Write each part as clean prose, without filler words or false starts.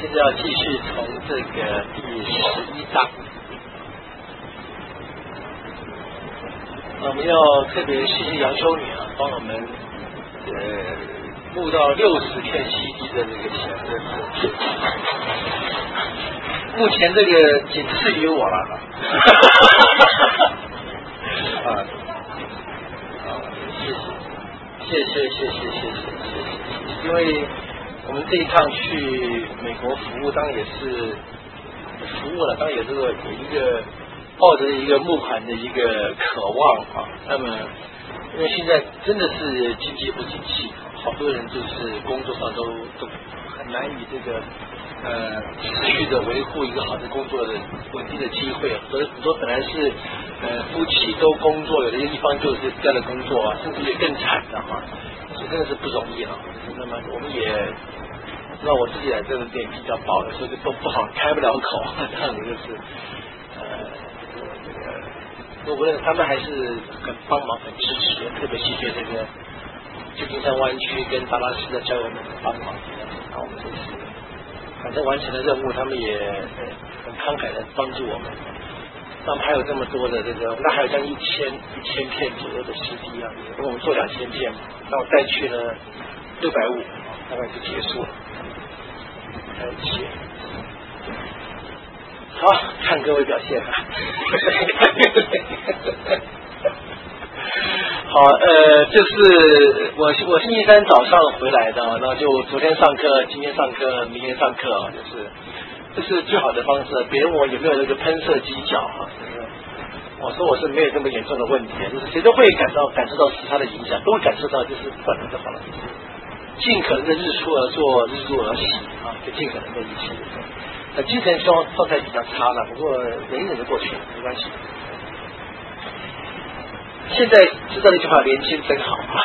现在要继续从这个第11章，我们要特别谢谢杨修女啊，帮我们募到60片 CD 的这个钱，目前这个仅次于我了谢谢，因为我们这一趟去美国服务，当然也是服务了，当然也是有一个抱着一个募款的一个渴望啊。那么，因为现在真的是经济不景气，好多人就是工作上都很难以这个持续的维护一个好的工作的稳定的机会，很多本来是夫妻都工作，有的一方就是这样的工作啊，甚至也更惨的啊，所以真的是不容易啊。那么我们也让我自己来这个店比较薄的，所以都不好开不了口，这样子就是我觉得他们还是很帮忙很支持，特别谢谢这个旧金山湾区跟达拉斯的教友们的帮忙，那我们这次反正完成了任务，他们也很慷慨的帮助我们。那我们还有这么多的这个，那还有将1000片左右的 CD 啊，因为我们做2000片，那我带去了650，大概就结束了。还有1些，好，看各位表现啊。好，就是我星期三早上回来的，然后就昨天上课，今天上课，明天上课啊，这是最好的方式。别人问我有没有那个喷射机脚啊，我说我是没有这么严重的问题，就是谁都会感受到时差的影响，都会感受到就是本来的话，就是尽可能的日出而作，日入而息啊，就尽可能的一切。精神状态比较差了，不过忍一忍就过去了，没关系。现在知道一句话，年轻真好啊！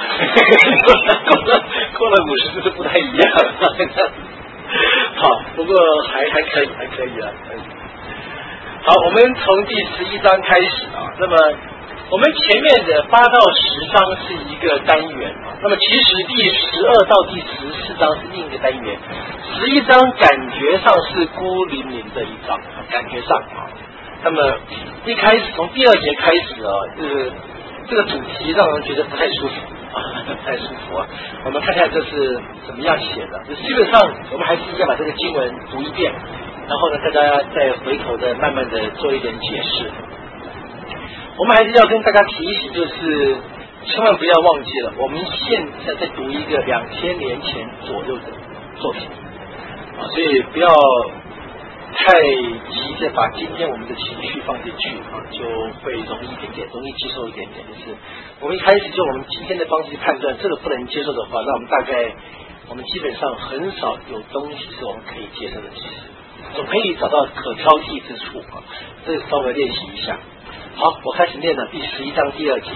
过了50是不太一样了。好，不过还可以啊。好，我们从第11章开始啊。那么我们前面的8到10章是一个单元啊。那么其实第12到第14章是另一个单元。11章感觉上是孤零零的一章，感觉上啊。那么一开始从第2节开始啊，这个主题让人觉得不太舒服啊，不太舒服啊。我们看看这是怎么样写的。就基本上我们还是要把这个经文读一遍，然后呢，大家再回头的慢慢的做一点解释。我们还是要跟大家提醒，就是千万不要忘记了，我们现在在读一个2000年前左右的作品啊，所以不要太急着把今天我们的情绪放进去啊，就会容易接受一点点。就是我们一开始就我们今天的方式去判断，这个不能接受的话，那我们基本上很少有东西是我们可以接受的，其实总可以找到可挑剔之处啊，这个稍微练习一下。好，我开始念了第11章第2节。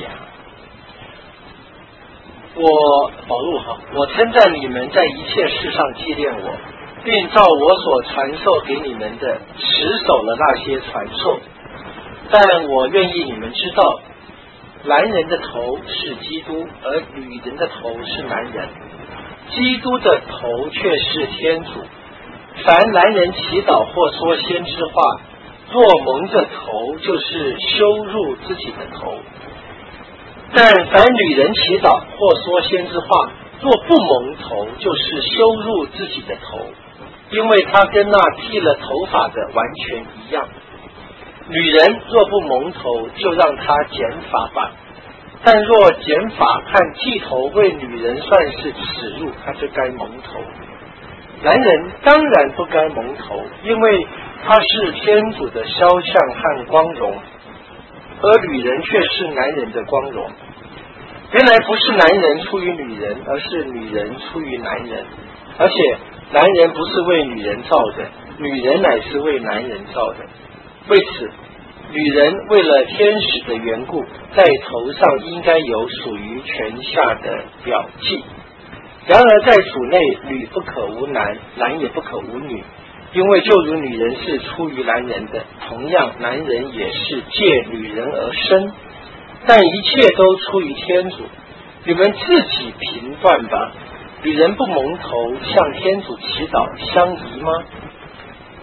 保禄哈，我称赞你们在一切事上纪念我，并照我所传授给你们的持守了那些传授。但我愿意你们知道，男人的头是基督，而女人的头是男人，基督的头却是天主。凡男人祈祷或说先知话，若蒙着头，就是羞辱自己的头；但凡女人祈祷或说先知话，若不蒙头，就是羞辱自己的头，因为她跟那剃了头发的完全一样。女人若不蒙头，就让她剪发吧；但若剪发和剃头为女人算是耻辱，她就该蒙头。男人当然不该蒙头，因为他是天主的肖像和光荣，而女人却是男人的光荣。原来不是男人出于女人，而是女人出于男人，而且男人不是为女人造的，女人乃是为男人造的。为此，女人为了天使的缘故，在头上应该有属于权下的表记。然而在主内，女不可无男，男也不可无女，因为就如女人是出于男人的，同样男人也是借女人而生，但一切都出于天主。你们自己评断吧。女人不蒙头向天主祈祷相宜吗？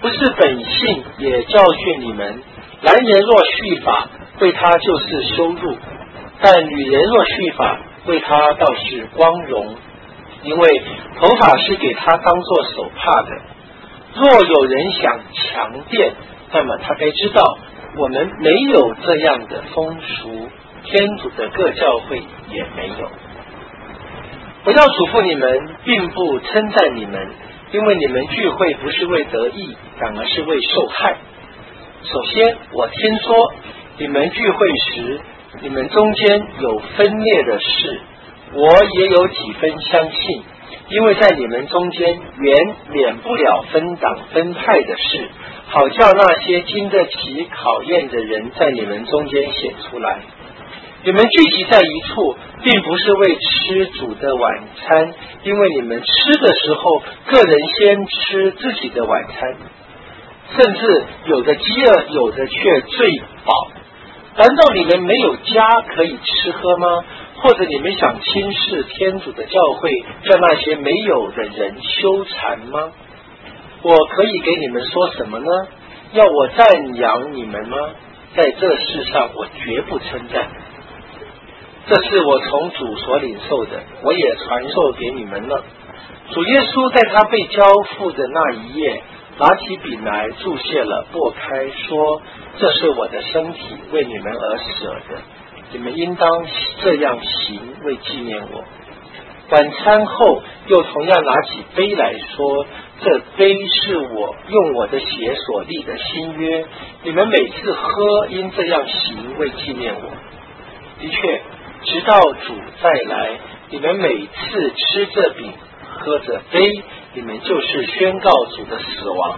不是本性也教训你们，男人若蓄法，为他就是羞辱；但女人若蓄法，为他倒是光荣，因为头发是给他当作手帕的。若有人想强辩，那么他该知道，我们没有这样的风俗，天主的各教会也没有。我要嘱咐你们，并不称赞你们，因为你们聚会不是为得益，反而是为受害。首先，我听说你们聚会时，你们中间有分裂的事，我也有几分相信，因为在你们中间原免不了分党分派的事，好叫那些经得起考验的人在你们中间显出来。你们聚集在一处，并不是为吃主的晚餐，因为你们吃的时候，个人先吃自己的晚餐，甚至有的饥饿，有的却醉饱。难道你们没有家可以吃喝吗？或者你们想轻视天主的教会，叫那些没有的人羞惭吗？我可以给你们说什么呢？要我赞扬你们吗？在这事上我绝不称赞。这是我从主所领受的，我也传授给你们了。主耶稣在他被交付的那一夜，拿起饼来注谢了，擘开说：这是我的身体，为你们而舍的，你们应当这样行，为纪念我。晚餐后又同样拿起杯来说：这杯是我用我的血所立的新约，你们每次喝应这样行，为纪念我。的确，直到主再来，你们每次吃这饼喝这杯，你们就是宣告主的死亡。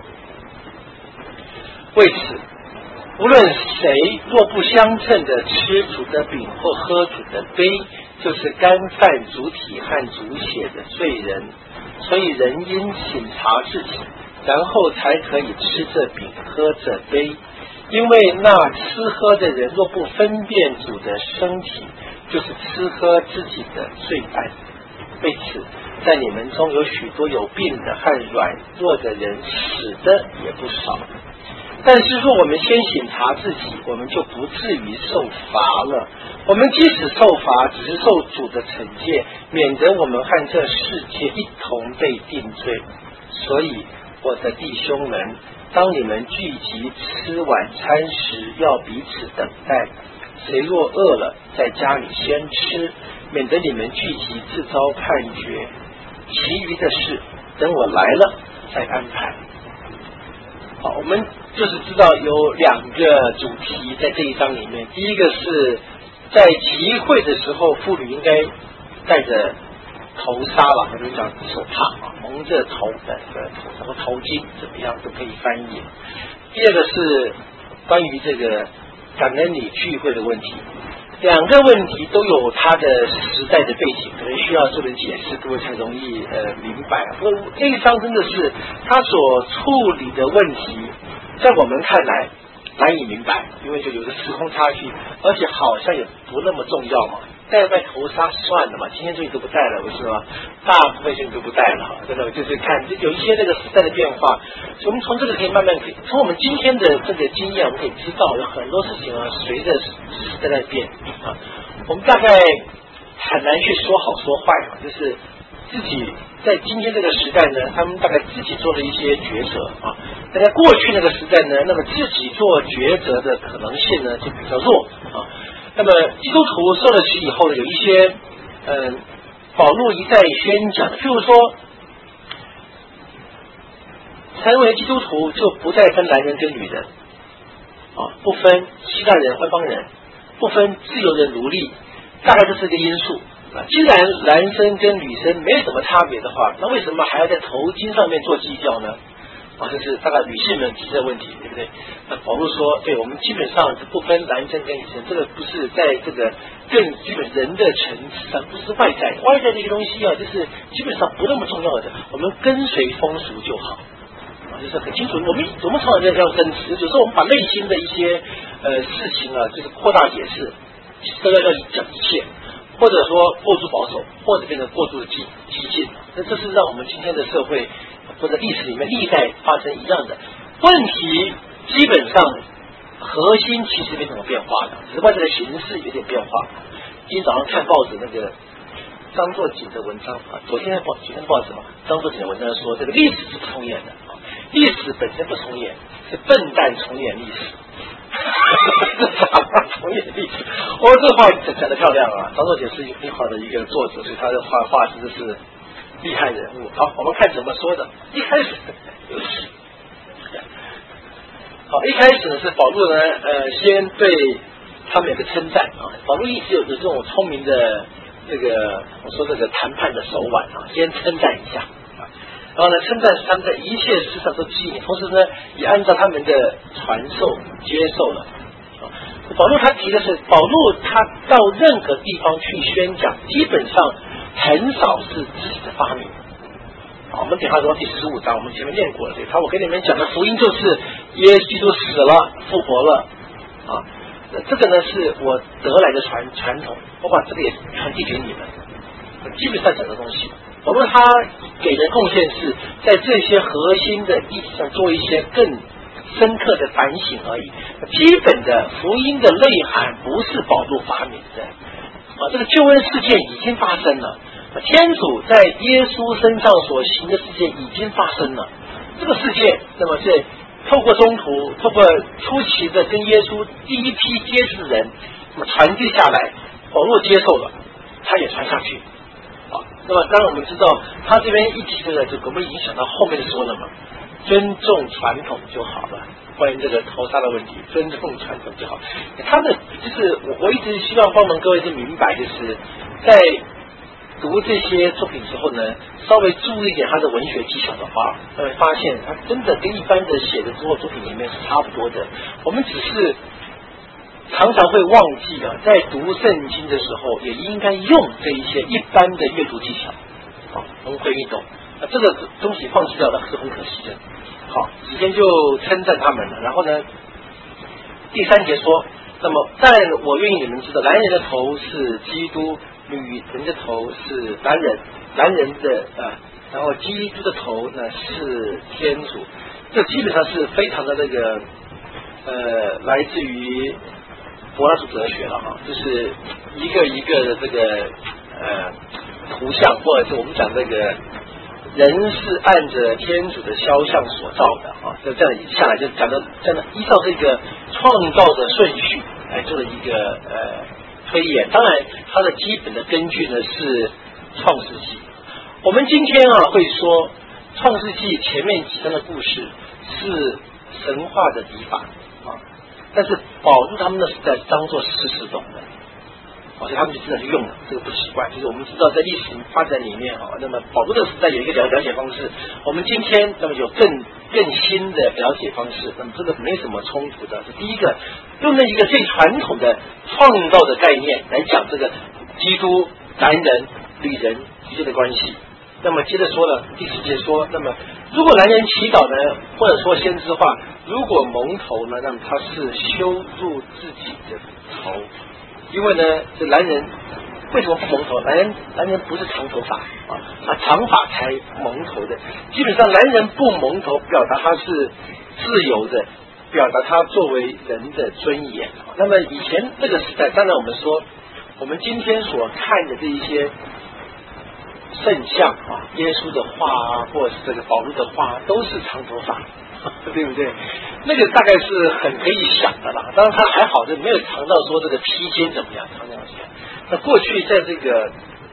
为此，无论谁若不相称的吃主的饼或喝主的杯，就是干犯主体和主血的罪人。所以人应省察自己，然后才可以吃这饼喝这杯。因为那吃喝的人若不分辨主的身体，就是吃喝自己的罪犯。为此，在你们中有许多有病的和软弱的人，死的也不少。但是若我们先省察自己，我们就不至于受罚了。我们即使受罚，只是受主的惩戒，免得我们和这世界一同被定罪。所以，我的弟兄们，当你们聚集吃晚餐时，要彼此等待。谁若饿了，在家里先吃，免得你们聚集自遭判决。其余的事，等我来了再安排。好，我们就是知道有两个主题在这一章里面。第一个是在集会的时候，妇女应该戴着头纱了，或者讲手帕蒙着头的什么头巾，怎么样都可以翻译。第二个是关于这个感恩礼聚会的问题。两个问题都有它的时代的背景，可能需要这人解释，各位才容易明白。不过这一章真的是他所处理的问题，在我们看来难以明白，因为就有个时空差距，而且好像也不那么重要嘛。戴头纱算了嘛，今天这里都不戴了，不是吗？大部分现在都不戴了，真的就是看有一些这个时代的变化。我们从这个可以慢慢从我们今天的这个经验，我们可以知道有很多事情啊，随着时代在变啊。我们大概很难去说好说坏，就是自己在今天这个时代呢，他们大概自己做了一些抉择啊。但在过去那个时代呢，那么自己做抉择的可能性呢就比较弱啊。那么基督徒受了洗以后呢，有一些保禄一再宣讲的，譬如说成为基督徒就不再分男人跟女人啊，不分希腊人外邦人，不分自由的奴隶，大概这是一个因素啊。既然男生跟女生没什么差别的话，那为什么还要在头巾上面做计较呢？啊，这是大概女性们提的问题，对不对？那保罗说，对，我们基本上是不分男生跟女生，这个不是在这个更基本人的层次上，不是外在这个东西啊，就是基本上不那么重要的，我们跟随风俗就好啊，就是很清楚。我们常常在这样争执，有时候我们把内心的一些事情啊，就是扩大解释，都要讲一切，或者说过度保守，或者变成过度的激进，那这是让我们今天的社会或者历史里面历代发生一样的， 问题基本上核心其实没什么变化的，只是外在的形式有点变化。今天早上看报纸那个张作锦的文章啊，昨天的报纸嘛，张作锦的文章说这个历史是不重演的啊，历史本身不重演，是笨蛋重演历史。重演历史，这个话讲得漂亮啊！张作锦是很好的一个作者，所以他的话真的是厉害人物。好，我们看怎么说的。一开始呢是保罗呢，先对他们有个称赞啊。保罗一直有这种聪明的这个，我说这个谈判的手腕啊，先称赞一下啊，然后呢称赞他们在一切事上都记忆，同时呢也按照他们的传授接受了。保罗他提的是，保罗他到任何地方去宣讲，基本上很少是自己的发明。我们给他说第15章，我们前面念过了，对，我跟你们讲的福音就是耶稣基督死了复活了啊，这个呢是我得来的传统，我把这个也传递给你们，基本上讲的东西。保罗他给的贡献是在这些核心的议题上做一些更深刻的反省而已。基本的福音的内涵不是保罗发明的啊，这个救恩事件已经发生了。天主在耶稣身上所行的事件已经发生了，这个事件那么是透过中途，透过初期的跟耶稣第一批接触的人，那么传递下来，保罗接受了，他也传下去啊。那么当然我们知道，他这边一提的就我们已经想到后面说了嘛，尊重传统就好了。关于这个投杀的问题，尊重传统就好。他的就是我一直希望帮忙各位是明白，就是在读这些作品之后呢，稍微注意一点他的文学技巧的话，会发现他真的跟一般的写的作品里面是差不多的。我们只是常常会忘记啊，在读圣经的时候也应该用这一些一般的阅读技巧啊，融会运动。这个东西放弃掉了是很可惜的。好，首先就称赞他们了，然后呢，第3节说，那么但我愿意你们知道，男人的头是基督，女人的头是男人的然后基督的头呢是天主。这基本上是非常的那个来自于柏拉图哲学了哈，就是一个一个的这个图像，或者是我们讲这个人是按着天主的肖像所造的啊，就这样一下来就讲的这样依照这个创造的顺序来做了一个推演。当然它的基本的根据呢是创世纪。我们今天会说创世纪前面几章的故事是神话的笔法啊，但是保罗他们的时代当作事实懂的，所以他们就自然就用了，这个不奇怪。就是我们知道在历史发展里面那么保罗的时代有一个了解方式，我们今天那么有更新的了解方式，那么这个没什么冲突的。第一个用了一个最传统的创造的概念来讲这个基督、男人、女人之间的关系。那么接着说了第10节说，那么如果男人祈祷呢，或者说先知话，如果蒙头呢，那么他是羞辱自己的头，因为呢这男人为什么不蒙头？男人不是长头发长发才蒙头的。基本上男人不蒙头，表达他是自由的，表达他作为人的尊严。那么以前这个时代，当然我们说我们今天所看的这一些圣像耶稣的画或者是这个保罗的画都是长头发，对不对？那个大概是很可以想的啦。当然他还好，就没有长到说这个披肩怎么样，长这样想。那过去在这个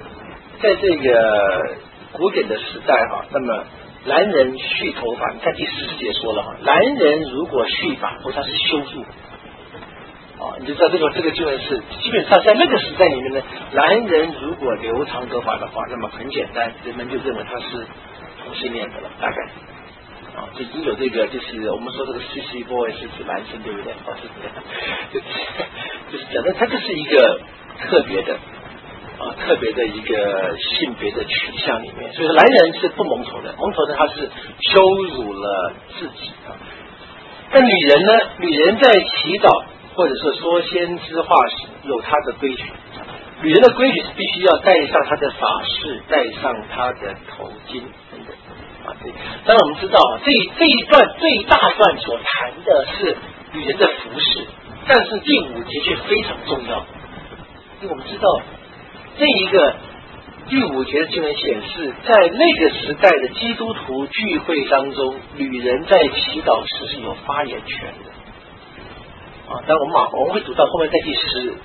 古典的时代那么男人蓄头发，你看第14节说了男人如果蓄发，他是羞辱。你就知道这个就是基本上在那个时代里面呢，男人如果留长头发的话，那么很简单，人们就认为他是同性恋的了，大概就已经有这个，就是我们说这个 CC boy 是指男生，对不对？是这样，就是讲的，他这是一个特别的一个性别的取向里面，所以说男人是不蒙头的，蒙头的他是羞辱了自己那女人呢？女人在祈祷或者说先知话时有她的规矩，女人的规矩是必须要戴上她的发饰，戴上她的头巾等等。 啊。当然我们知道这一段最大段所谈的是女人的服饰，但是第5节却非常重要，因为我们知道这一个第5节的经文显示，在那个时代的基督徒聚会当中，女人在祈祷时是有发言权的。啊，当然我们会读到后面在第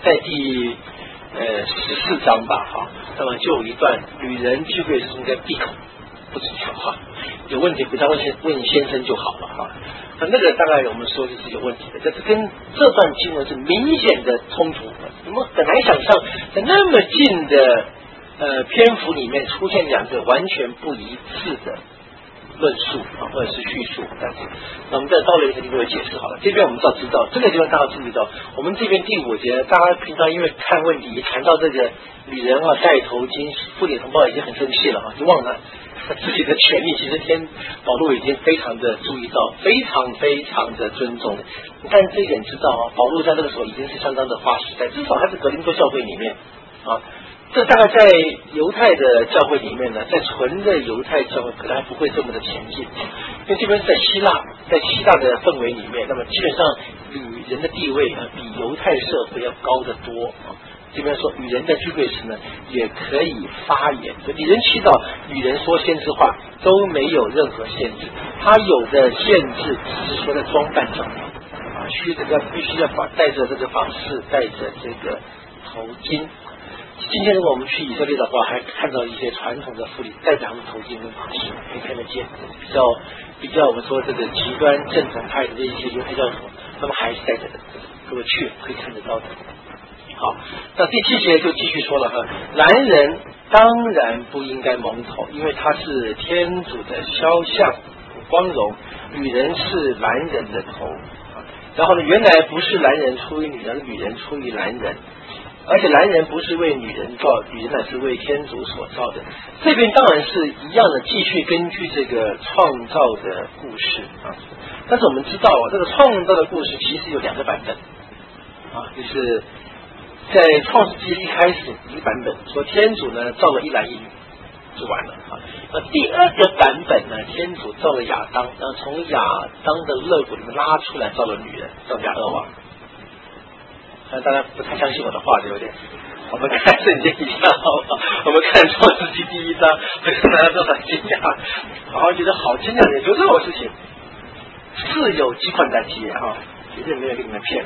14章吧，哈，那么就有一段女人聚会时应该闭口不准讲话，有问题回答问先生就好了哈。那个大概我们说就是有问题的，这是跟这段经文是明显的冲突。我们很难想象在那么近的篇幅里面出现2个完全不一致的论述啊，或者是叙述，但是那我们在到了一个地方会解释好了。这边我们知道这个地方大家注意到，我们这边第5节，大家平常因为看问题谈到这个女人啊戴头巾，妇女同胞已经很生气了啊，就忘了自己的权利。其实保罗已经非常的注意到，非常的尊重的。你看这一点知道啊，保罗在那个时候已经是相当的划时代，至少他是格林多教会里面啊。这大概在犹太的教会里面呢，在纯的犹太教会可能还不会这么的前进，因为这边是在希腊的氛围里面，那么基本上女人的地位比犹太社会要高得多啊。这边说女人在聚会时呢也可以发言，女人祈祷、女人说先知话都没有任何限制，她有的限制只是说在装扮上面啊，必须要带着这个发饰，带着这个头巾。今天如果我们去以色列的话，还看到一些传统的妇女戴着他们头巾跟发饰，可以看得见。比较我们说这个极端正统派的这一些犹太教徒，他们还是戴着的，各位去可以看得到的。好，那第7节就继续说了哈，男人当然不应该蒙头，因为他是天主的肖像，光荣；女人是男人的头。然后呢，原来不是男人出于女人，女人出于男人。而且男人不是为女人造，女人乃是为天主所造的。这边当然是一样的，继续根据这个创造的故事啊。但是我们知道这个创造的故事其实有2个版本啊，就是在创世纪一开始一个版本说天主呢造了一男一女就完了啊。那第2个版本呢，天主造了亚当，然后从亚当的肋骨里面拉出来造了女人，叫亚俄娃。大家不太相信我的话，对不对？我们看圣经一下好不好？我们看创世纪第1章，会让大家都很惊讶，好像觉得好惊讶，有这种事情，是有几款单机哈，绝对没有给你们骗。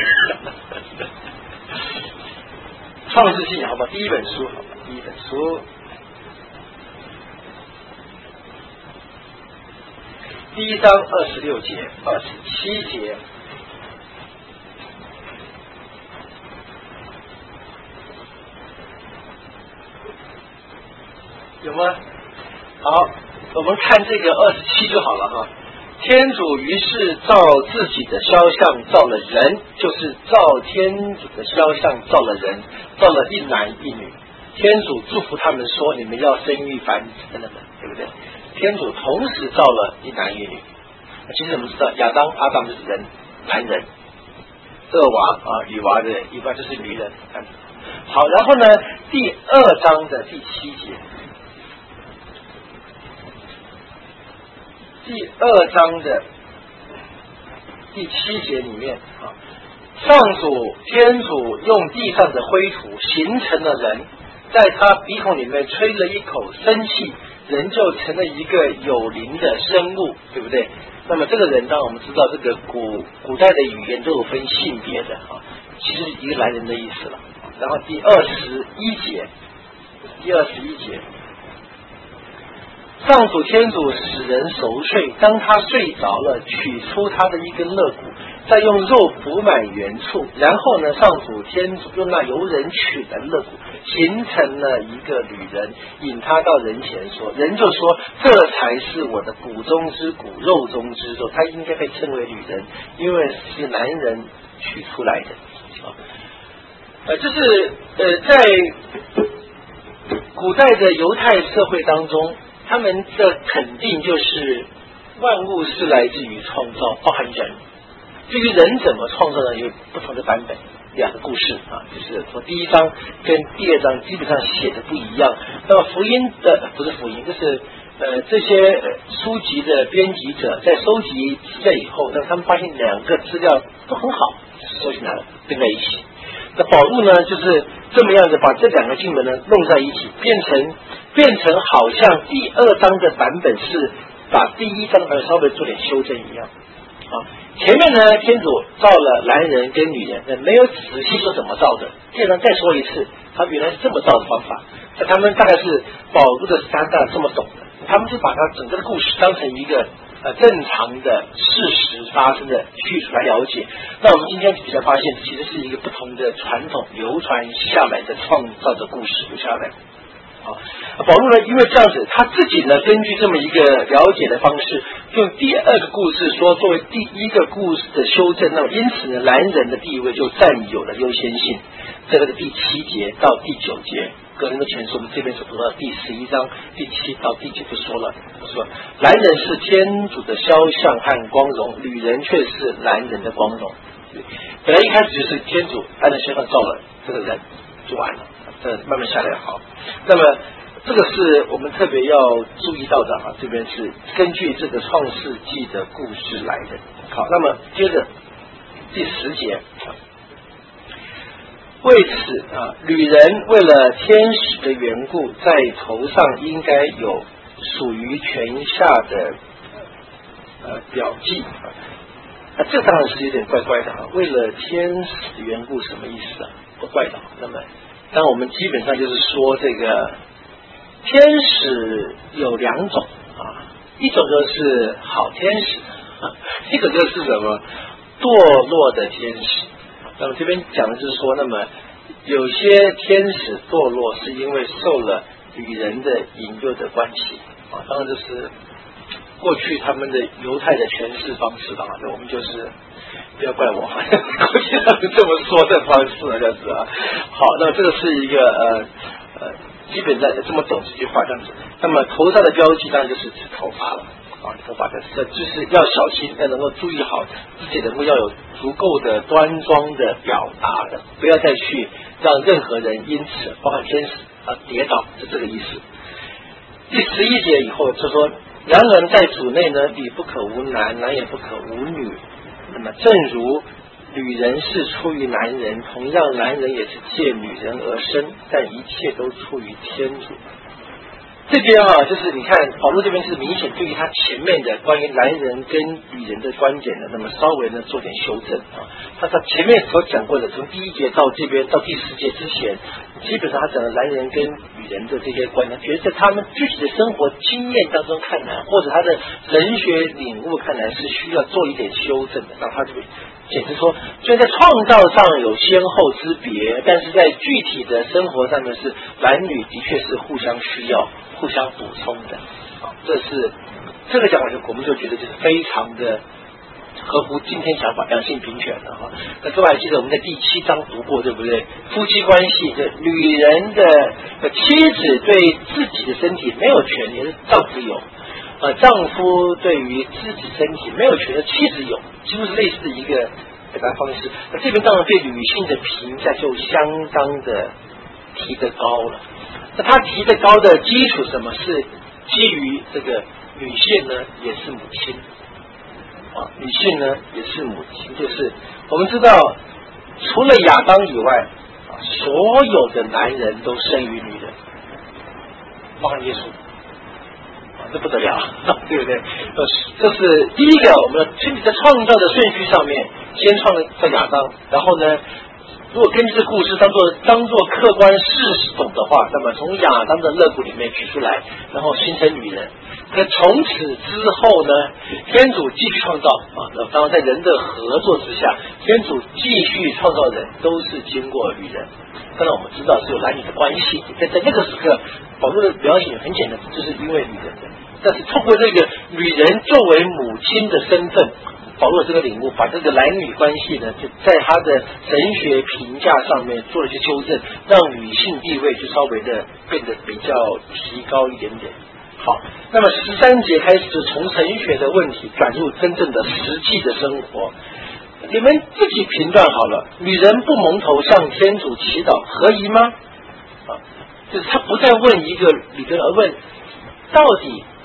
创世纪好吧，第1本书，好吧，第1本书，第1章26节、27节。有吗？好，我们看这个27就好了哈。天主于是照自己的肖像造了人，就是照天主的肖像造了人，造了一男一女。天主祝福他们说：“你们要生育繁殖等等，对不对？”天主同时造了一男一女。其实我们知道，阿当就是人，男人；厄娃啊，女娃的一般就是女人。好，然后呢，第2章的第7节。第2章的第7节里面啊，天主用地上的灰土形成了人，在他鼻孔里面吹了一口生气，人就成了一个有灵的生物，对不对？那么这个人，当然我们知道这个古代的语言都有分性别的啊，其实一个男人的意思了。然后第21节，上主天主使人熟睡，当他睡着了，取出他的一根肋骨，再用肉补满原处，然后呢，上主天主用那由人取的肋骨形成了一个女人，引他到人前说，人就说这才是我的骨中之骨，肉中之肉，他应该被称为女人，因为是男人取出来的。这是在古代的犹太社会当中，他们的肯定就是万物是来自于创造，包含人。至于人怎么创造呢，有不同的版本，2个故事啊，就是说第1章跟第2章基本上写的不一样。那么福音的不是福音，就是这些书籍的编辑者在收集资料以后，让他们发现两个资料都很好，收集来了并在一起。那保禄呢，就是这么样的把这两个经文呢弄在一起，变成好像第2章的版本是把第1章稍微做点修正一样。前面呢，天主造了男人跟女人，没有仔细说怎么造的。第2章再说一次，他原来是这么造的方法。那他们大概是保禄的三大这么懂的，他们就把他整个的故事当成一个正常的事实发生的叙述来了解。那我们今天比较发现，其实是一个不同的传统流传下来的创造的故事留下来。保禄呢，因为这样子，他自己呢，根据这么一个了解的方式，用第2个故事说作为第1个故事的修正，那么因此呢，男人的地位就占有了优先性。在这个第7节到第9节，哥林多前书我们这边所读到第11章第7到第9就说了，说男人是天主的肖像和光荣，女人却是男人的光荣。本来一开始就是天主按照肖像造了这个人就完了，慢慢下来好。那么这个是我们特别要注意到的啊，这边是根据这个创世纪的故事来的。好，那么接着第10节，为此女人为了天使的缘故，在头上应该有属于权下的表记。这当然是有点怪怪的为了天使的缘故什么意思啊？不怪的。那么当我们基本上就是说，这个天使有2种一种就是好天使，一种就是什么堕落的天使。那么这边讲的就是说，那么有些天使堕落是因为受了女人的引诱的关系当然就是过去他们的犹太的诠释方式那我们就是不要怪我，过去他们这么说的方式这样子好，那这个是一个基本上这么懂这句话这样子。那么头上的标记当然就是指头发了头发的就是要小心，要能够注意好自己能够要有足够的端庄的表达的，不要再去让任何人因此包括天使跌倒，是这个意思。第11节以后就说，然而在主内呢，女不可无男，男也不可无女。那么正如女人是出于男人，同样男人也是借女人而生，但一切都出于天主。这边就是你看保禄这边是明显对于他前面的关于男人跟女人的观点呢，那么稍微呢做点修正他前面所讲过的，从第1节到这边到第10节之前，基本上他讲了男人跟女人的这些观点，觉得在他们具体的生活经验当中看来，或者他的神学领悟看来是需要做一点修正的。那他这边简直说，虽然在创造上有先后之别，但是在具体的生活上面是男女的确是互相需要互相补充的这个讲法我们就觉得就是非常的合乎今天想法，两性平权的那各位还记得我们在第7章读过对不对？夫妻关系的女人的妻子对自己的身体没有权利，是丈夫有丈夫对于自己身体没有权利，妻子有，几乎是类似的一个表达方式。那这边当然对女性的评价就相当的提得高了。那他提得高的基础什么？是基于这个女性呢也是母亲女性呢也是母亲，就是我们知道除了亚当以外所有的男人都生于女人，包括耶稣这不得了对不对？这是第一个，我们身体在创造的顺序上面先创造亚当，然后呢如果根据这故事当做客观事实懂的话，那么从亚当的肋骨里面取出来，然后形成女人。那从此之后呢，天主继续创造当然在人的合作之下，天主继续创造人都是经过女人。当然我们知道是有男女的关系，在那个时刻保禄的描写很简单，就是因为女人的，但是透过这个女人作为母亲的身份，保禄这个领悟，把这个男女关系呢，就在他的神学评价上面做了一些修正，让女性地位就稍微的变得比较提高一点点。好，那么13节开始就从神学的问题转入真正的实际的生活。你们自己评断好了，女人不蒙头向天主祈祷合宜吗？就是他不再问一个女人，而问到底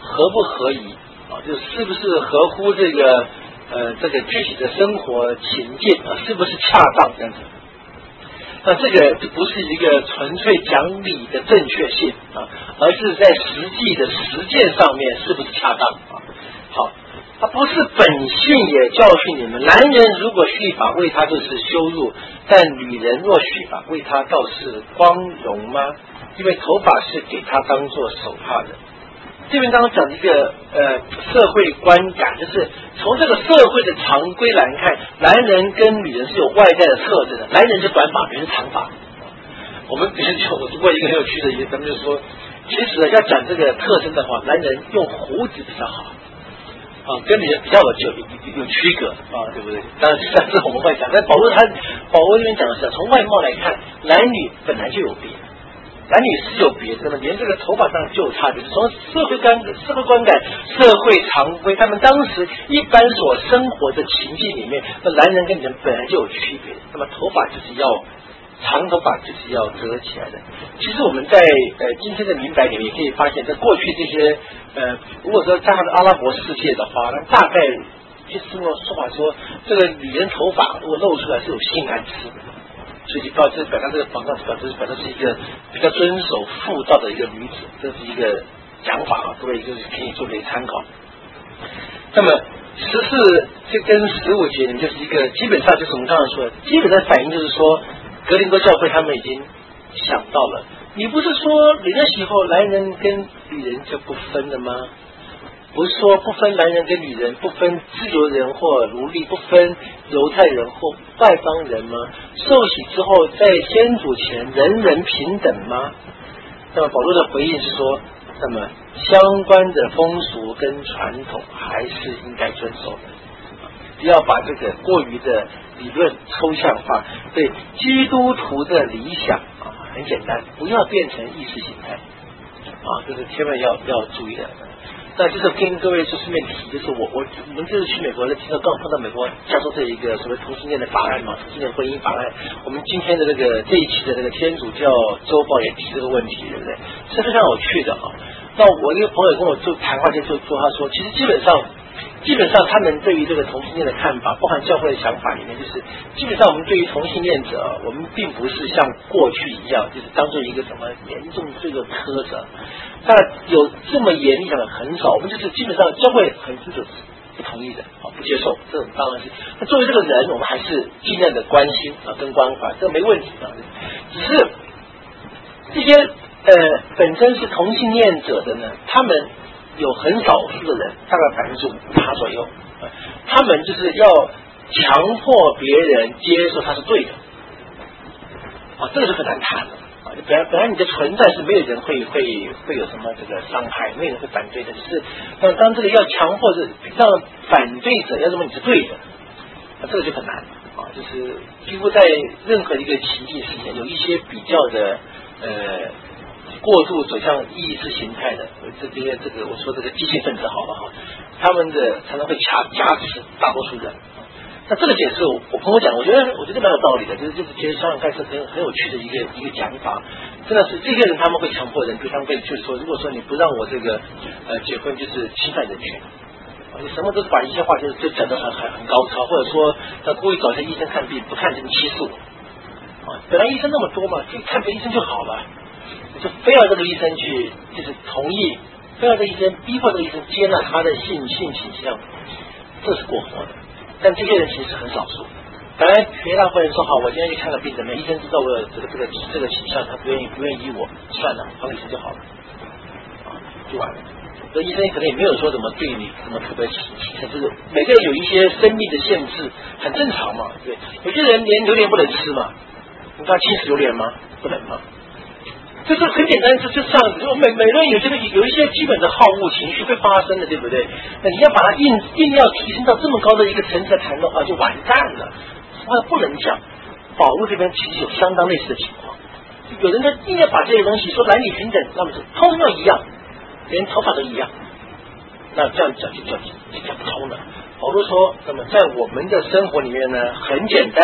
合不合宜啊，就是不是合乎这个具体的生活情境啊，是不是恰当这样子？那这个不是一个纯粹讲理的正确性啊，而是在实际的实践上面是不是恰当啊？好，他不是本性也教训你们，男人如果蓄发为他就是羞辱，但女人若蓄发为他倒是光荣吗？因为头发是给他当作手帕的。这边刚刚讲的一个社会观感，就是从这个社会的常规来看，男人跟女人是有外在的特征的，男人是短发，女人是长发。我们别人就我读过一个很有趣的，咱们就说，其实要讲这个特征的话，男人用胡子比较好啊，跟女人比较有区隔啊，对不对？当然这我们会讲，但保罗这边讲的是，从外貌来看，男女本来就有别。男女是有别的，连这个头发上就有差别。从社会观感、社会常规，他们当时一般所生活的情境里面，那男人跟女人本来就有区别。那么头发就是要长头发，就是要遮起来的。其实我们在今天的明白里面也可以发现，在过去这些如果说在他的阿拉伯世界的话，那大概就是这么说法说，这个女人头发如果露出来是有性暗示的。所以这表达这个广告表达是一个比较遵守妇道的一个女子，这是一个讲法啊，各位就是可以做个参考。那么14这跟15节，你就是一个基本上就是我们刚才说的，基本的反应就是说，格林多教会他们已经想到了，你不是说领了洗后男人跟女人就不分了吗？不是说不分男人跟女人，不分自由人或奴隶，不分犹太人或外邦人吗？受洗之后在先祖前人人平等吗？那么保罗的回应是说，那么相关的风俗跟传统还是应该遵守的，不要把这个过于的理论抽象化。对基督徒的理想啊，很简单，不要变成意识形态啊，这是千万要注意的。那就是跟各位就顺便提，就是我们这次去美国的，听到刚碰到美国加州这一个所谓同性恋的法案嘛，同性恋婚姻法案。我们今天的这一期的天主教周报也提这个问题，对不对？是非常有趣的啊。那我一个朋友跟我做谈话就说，他说，其实基本上他们对于这个同性恋的看法，包含教会的想法里面，就是基本上我们对于同性恋者，我们并不是像过去一样，就是当做一个什么严重这个苛责。那有这么严厉的很少，我们就是基本上教会很清楚不同意的啊，不接受，这种当然是。那作为这个人，我们还是尽量的关心啊，跟关怀，这没问题啊。只是这些本身是同性恋者的呢，他们有很少数的人，大概5%左右，他们就是要强迫别人接受他是对的啊，这个是很难谈的。本来你的存在是没有人会有什么这个伤害，没有人会反对的，就是当这个要强迫着让反对者要认为你是对的，这个就很难啊，就是几乎在任何一个情境之前，有一些比较的过度走向意识形态的这个我说这个激进分子好了哈，他们的常常会加持大多数人。那这个解释我朋友讲，我觉得蛮有道理的，就是觉得想想看是很有趣的一个讲法，真的是这些人他们会强迫人，对他们会就是说，如果说你不让我这个结婚，就是侵犯人权，你什么都是把一些话就讲得很高超，或者说他故意找一些医生看病，不看人欺负啊，本来医生那么多嘛，就看个医生就好了，就非要这个医生去就是同意，非要这个医生逼迫这个医生接纳他的性倾向，这是过火的。但这些人其实是很少数，本来绝大部分人说好，我今天去看个病怎么样？医生知道我有这个倾向，他不愿意我，算了，放医生就好了，啊，就完了。这医生可能也没有说怎么对你什么特别就是每个人有一些生命的限制，很正常嘛，对。有些人连榴莲不能吃嘛，你看轻食榴莲吗？不能吗？就是很简单，就像每个人有一些基本的好恶情绪会发生的，对不对？那你要把它硬要提升到这么高的一个层次来谈的话，就完蛋了。话不能讲。保罗这边其实有相当类似的情况，有人他硬要把这些东西说男女平等，那么是通通要一样，连头发都一样，那这样讲就讲不通了。保罗说，那么在我们的生活里面呢，很简单，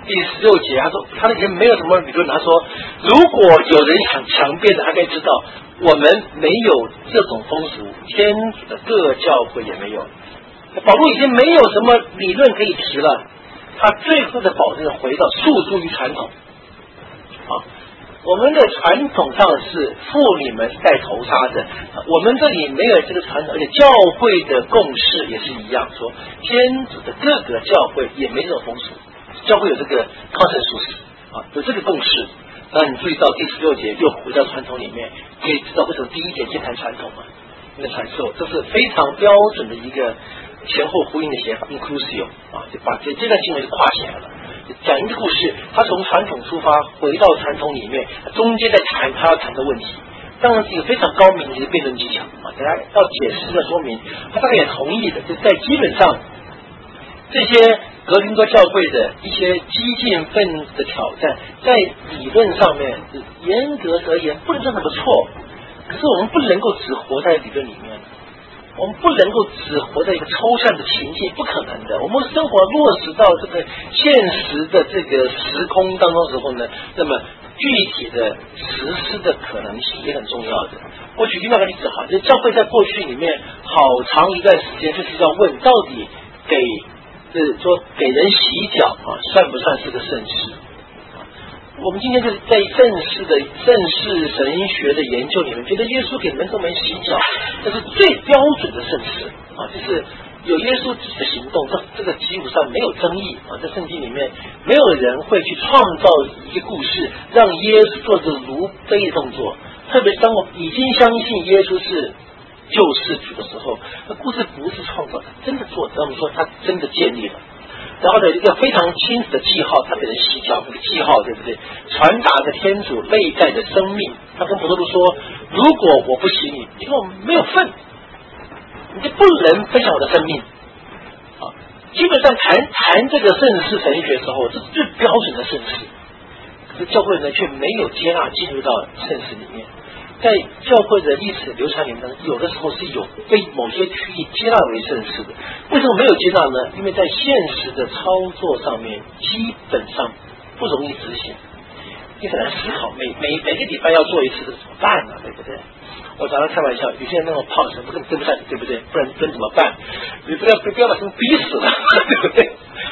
第16节，他说他那边没有什么理论，他说如果有人想强辩的，他该知道我们没有这种风俗，天主的各教会也没有。保罗已经没有什么理论可以提了，他最后的保证回到诉诸于传统。我们的传统上是妇女们戴头纱的，我们这里没有这个传统，而且教会的共识也是一样，说天主的各个教会也没这种风俗，教会有这个consensus有这个共识。那你注意到第16节又回到传统里面，可以知道为什么第1节先谈传统嘛，那传授这是非常标准的一个前后呼应的写法 ，inclusive 就把这段经文就跨起来了。讲一个故事，他从传统出发，回到传统里面，中间在谈他要谈的问题，当然是一个非常高明的一个辩论技巧大家要解释要说明，他大概也同意的，就在基本上这些格林多教会的一些激进分子的挑战，在理论上面严格而言不能算什么错，可是我们不能够只活在理论里面。我们不能够只活在一个抽象的情境，不可能的。我们生活落实到这个现实的这个时空当中的时候呢，那么具体的实施的可能性也很重要的。我举另外一个例子哈，就教会在过去里面好长一段时间就是要问，到底给人洗脚算不算是个圣事？我们今天就是在正式神学的研究里面，觉得耶稣给门徒们洗脚，这是最标准的圣事就是有耶稣自己的行动，这个基础上没有争议在圣经里面，没有人会去创造一个故事让耶稣做这个卢非的动作。特别当我已经相信耶稣是救世主的时候，那故事不是创造的，真的做的。我们说他真的建立了。然后呢，一个非常清楚的记号，他给人洗脚，那个记号对不对？传达着天主内在的生命。他跟伯多禄说：“如果我不洗你，你跟我没有份，你就不能分享我的生命。”基本上谈这个圣事神学的时候，这是最标准的圣事。可是教会呢，却没有接纳进入到圣事里面。在教会的历史流传里面，有的时候是有被某些区域接纳为圣事的。为什么没有接纳呢？因为在现实的操作上面，基本上不容易执行。你很难思考，每个礼拜要做一次，怎么办呢？对不对？我常常开玩笑，有些人那种胖神根本跟不上你，对不对？不然跟怎么办？你不要把什么逼死了，对不对？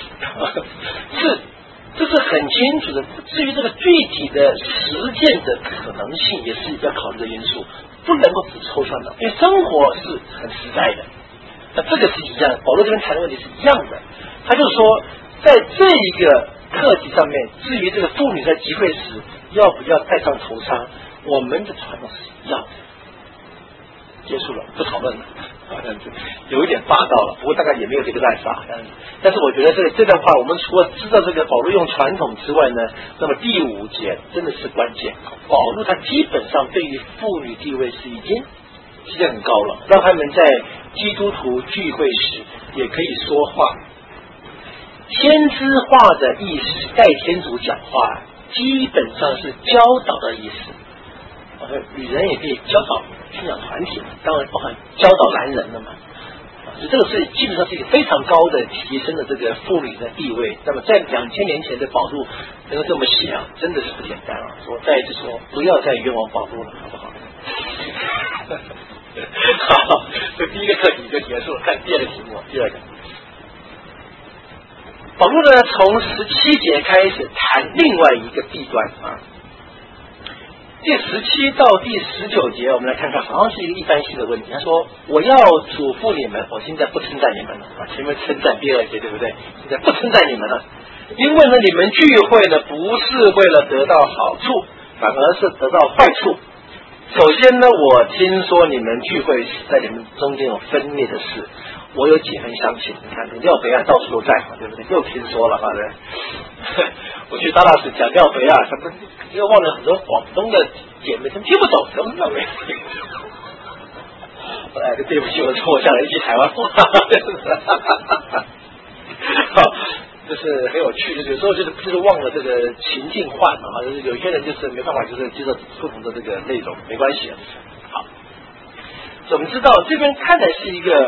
这是很清楚的。至于这个具体的实践的可能性，也是要考虑的因素，不能够只抽象的，因为生活是很实在的。那这个是一样的，保罗这边谈的问题是一样的。他就说，在这一个课题上面，至于这个妇女在集会时要不要戴上头纱，我们的传统是一样的。结束了，不讨论了，这样子有一点霸道了，不过大概也没有这个办法。但是我觉得这段话，我们除了知道这个保罗用传统之外呢，那么第5节真的是关键。保罗他基本上对于妇女地位是已经很高了，让他们在基督徒聚会时也可以说话。先知化的意思，代天主讲话，基本上是教导的意思。女人也可以教导信仰团体，当然包含教导男人了嘛。这个是基本上是一个非常高的提升的这个妇女的地位。那么在2000年前的保路能够这么写真的是不简单我再一次说，不要再冤枉保路了，好不好？好，这第一个课题就结束了，看第二个题目。第二个，保路呢从17节开始谈另外一个弊端第17到第19节，我们来看看，好像是一个一般性的问题。他说：“我要嘱咐你们，我现在不称赞你们了前面称赞第2节，对不对？现在不称赞你们了，因为呢，你们聚会呢不是为了得到好处，反而是得到坏处。首先呢，我听说你们聚会时在你们中间有分裂的事，我有几分相信。你看，廖北亚到处都在对不对？又听说了，反正我去大老师讲廖北亚，他们又忘了很多广东的姐妹，他们听不懂，根本就没听。对不起，我讲了一句台湾话，就是很有趣，有时候就是忘了这个情境换就是有些人就是没办法，就是接受不同的这个内容，没关系。好，我们知道这边看来是一个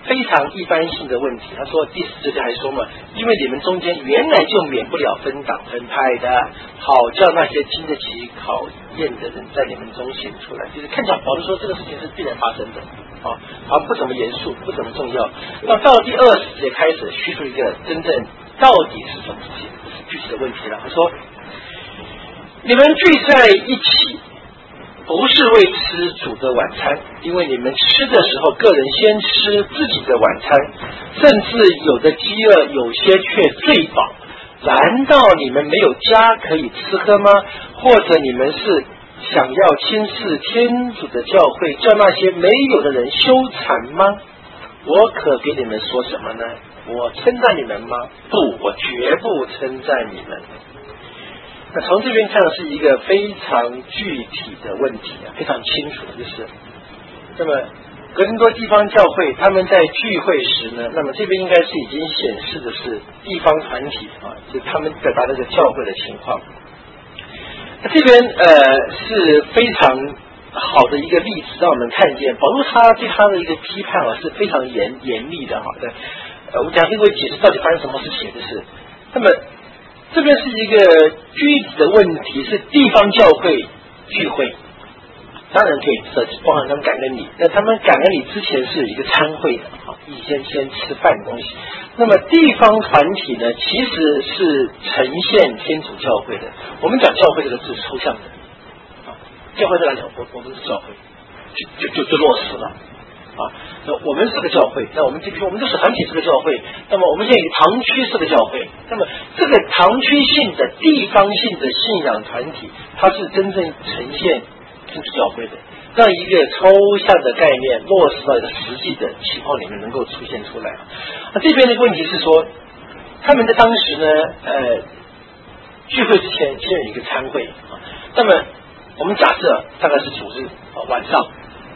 非常一般性的问题。他说第14节还说嘛，因为你们中间原来就免不了分党分派的，好叫那些经得起考验的人在你们中显出来。就是看起来保罗说这个事情是必然发生的，好不怎么严肃，不怎么重要。那到第20节开始叙述一个真正到底是什么事情，这是具体的问题了。他说你们聚在一起，不是为吃主的晚餐，因为你们吃的时候，个人先吃自己的晚餐，甚至有的饥饿，有些却醉饱。难道你们没有家可以吃喝吗？或者你们是想要轻视天主的教会，叫那些没有的人羞惭吗？我可给你们说什么呢？我称赞你们吗？不，我绝不称赞你们。那从这边看是一个非常具体的问题非常清楚，就是那么格林多地方教会他们在聚会时呢，那么这边应该是已经显示的是地方团体就他们表达那个教会的情况。那这边是非常好的一个例子，让我们看见保罗他对他的一个批判是非常严厉的我们讲这个解释到底发生什么事情，就是那么这边是一个具体的问题，是地方教会聚会，当然可以设置包含他们感恩礼。那他们感恩礼之前是一个餐会的先吃饭的东西。那么地方团体呢，其实是呈现天主教会的。我们讲教会这个字抽象的教会在哪里？我们是教会，就落实了那我们是个教会，那我们我们这个团体是个教会，那么我们现在堂区是个教会，那么这个堂区性的地方性的信仰团体，它是真正呈现天主教会的，让一个抽象的概念落实到一个实际的情况里面能够出现出来。那这边的问题是说，他们在当时呢聚会之前先有一个餐会那么我们假设大概是9日晚上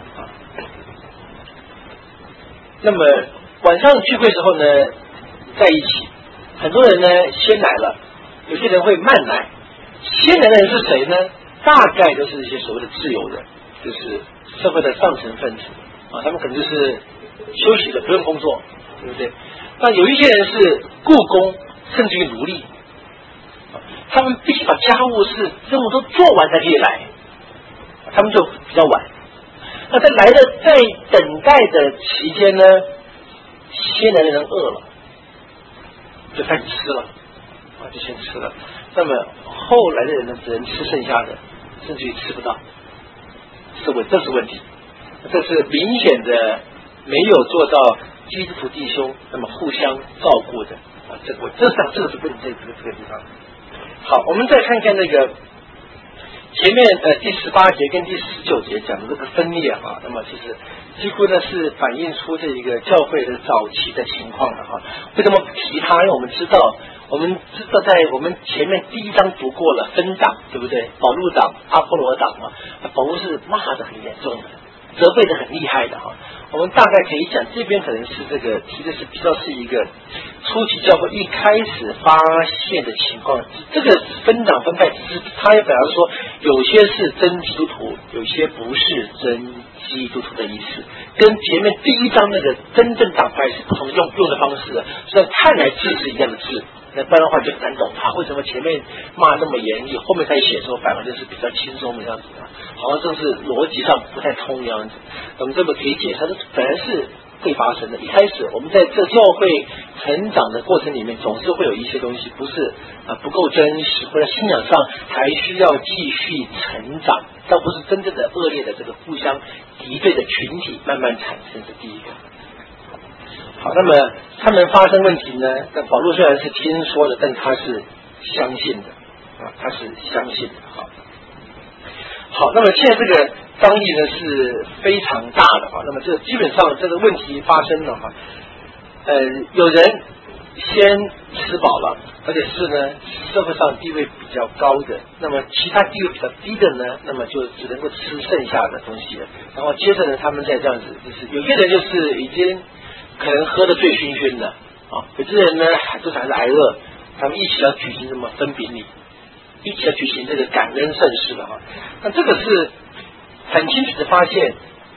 那么晚上聚会时候呢，在一起，很多人呢先来了，有些人会慢来。先来的人是谁呢？大概都是一些所谓的自由人，就是社会的上层分子他们可能就是休息的，不用工作，对不对？那有一些人是雇工，甚至于奴隶他们必须把家务事任务都做完才可以来，他们就比较晚。那在来的在等待的期间呢，先来的人饿了，就开始吃了就先吃了。那么后来的人呢，只能吃剩下的，甚至于吃不到，这是问题。这是明显的没有做到基督徒弟兄那么互相照顾的这个是问题，这个地方。好，我们再看看那个前面第18节跟第19节讲的这个分裂那么其实几乎呢是反映出这一个教会的早期的情况了为什么提它？因为我们知道在我们前面第1章读过了分党，对不对？保禄党、阿波罗党保禄是骂得很严重的，责备得很厉害的我们大概可以讲，这边可能是这个提的是比较是一个初期教会一开始发现的情况。这个分党分派，只是他也表达说，有些是真基督徒，有些不是真基督徒的意思，跟前面第1章那个真正党派是不同用的方式的。虽然看来字是一样的字，那不然的话就很难懂为什么前面骂那么严厉，后面才写的时候反而就是比较轻松的样子好像就是逻辑上不太通的样子。我们这么可以解释，它本来是会发生的。一开始我们在这教会成长的过程里面，总是会有一些东西不是不够真实，或者信仰上还需要继续成长，倒不是真正的恶劣的这个互相敌对的群体慢慢产生，是第一个。好，那么他们发生问题呢？那保禄虽然是听说的，但他是相信的他是相信的。好，那么现在这个张力呢是非常大的那么这基本上这个问题发生了有人先吃饱了，而且是呢社会上地位比较高的，那么其他地位比较低的呢，那么就只能够吃剩下的东西了。然后接着呢，他们再这样子，就是有些人就是已经可能喝得醉醺醺的有些人呢都还是挨饿，他们一起要举行什么分饼礼，一起要举行这个感恩盛事了那这个是很清楚的发现，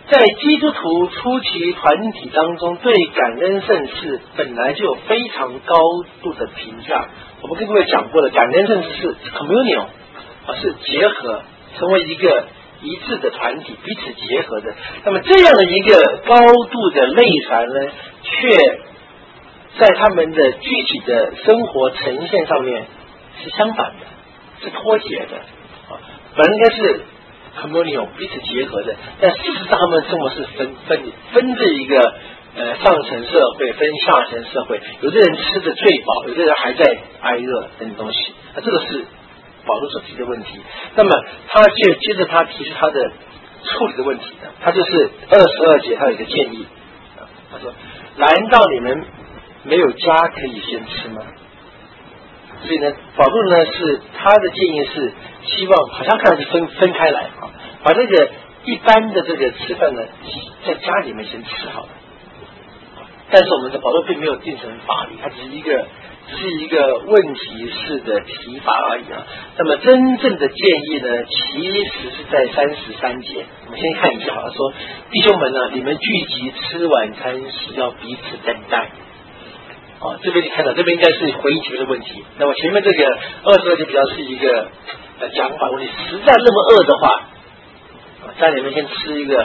在基督徒初期团体当中，对感恩圣事本来就有非常高度的评价。我们跟各位讲过了，感恩圣事是 communion， 是结合，成为一个一致的团体，彼此结合的。那么这样的一个高度的内涵呢，却在他们的具体的生活呈现上面是相反的，是脱节的。本来应该是communion 彼此结合的，但事实上他们生活是分这一个上层社会分下层社会，有的人吃得最饱，有的人还在挨饿等等东西。那这个是保罗所提的问题。那么他接着他提出他的处理的问题呢，他就是22节他有一个建议，他说：难道你们没有家可以先吃吗？所以呢，保罗呢是他的建议是希望好像看是分开来啊，把这个一般的这个吃饭呢，在家里面先吃好了。但是我们的保罗并没有定成法律，它只是一个问题式的提法而已啊。那么真正的建议呢，其实是在33节。我们先看一下，说弟兄们呢，你们聚集吃晚餐时要彼此等待。这边你看到，这边应该是回应前面的问题。那么前面这个22节比较是一个讲法，如果你实在那么饿的话，在里面先吃点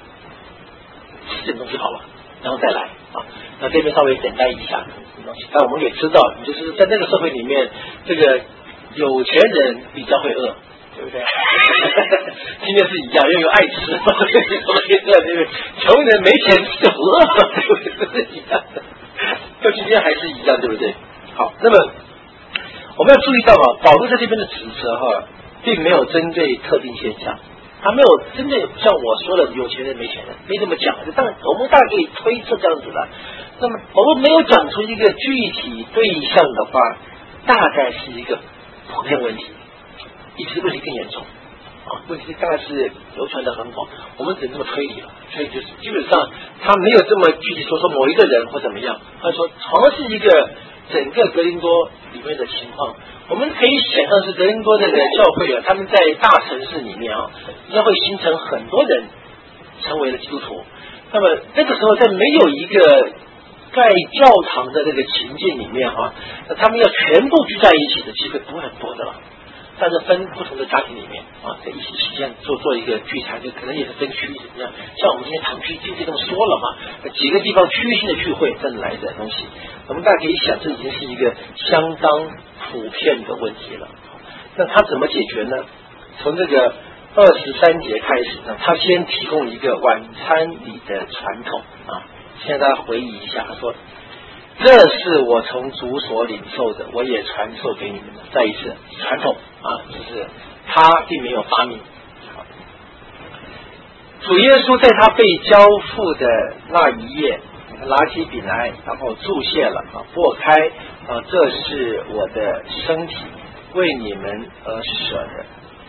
东西好了，然后再来啊。那这边稍微等待一下，但我们也知道，就是在那个社会里面，这个有钱人比较会饿，对不对？今天是一样，因为有爱吃，对不对？穷人没钱吃就不饿，对不对？是一样的。到今天还是一样，对不对？好，那么我们要注意到保罗在这边的指责并没有针对特定现象，他没有针对像我说的有钱人没钱人，没这么讲。当然我们大概可以推测这样子的。那么保罗没有讲出一个具体对象的话，大概是一个普遍问题，比这个问题更严重。问题当然是流传的很广，我们只能这么推理了。所以就是基本上他没有这么具体说某一个人或怎么样，他说好像是一个整个格林多里面的情况。我们可以想象是格林多这个教会他们在大城市里面应该会形成很多人成为了基督徒。那么那个时候在没有一个盖教堂的这个情境里面那他们要全部聚在一起的机会不会很多的了。但是分不同的家庭里面在一起实践做一个聚餐，就可能也是分区域怎么样？像我们今天堂区经济这么说了嘛，几个地方区域性的聚会这来的东西，我们大家可以想，这已经是一个相当普遍的问题了。那他怎么解决呢？从这个23节开始呢，他先提供一个晚餐里的传统现在大家回忆一下，他说：这是我从主所领受的，我也传授给你们的。再一次传统就是他并没有发明。主耶稣在他被交付的那一夜，拿起饼来，然后祝谢了擘开这是我的身体，为你们而舍的。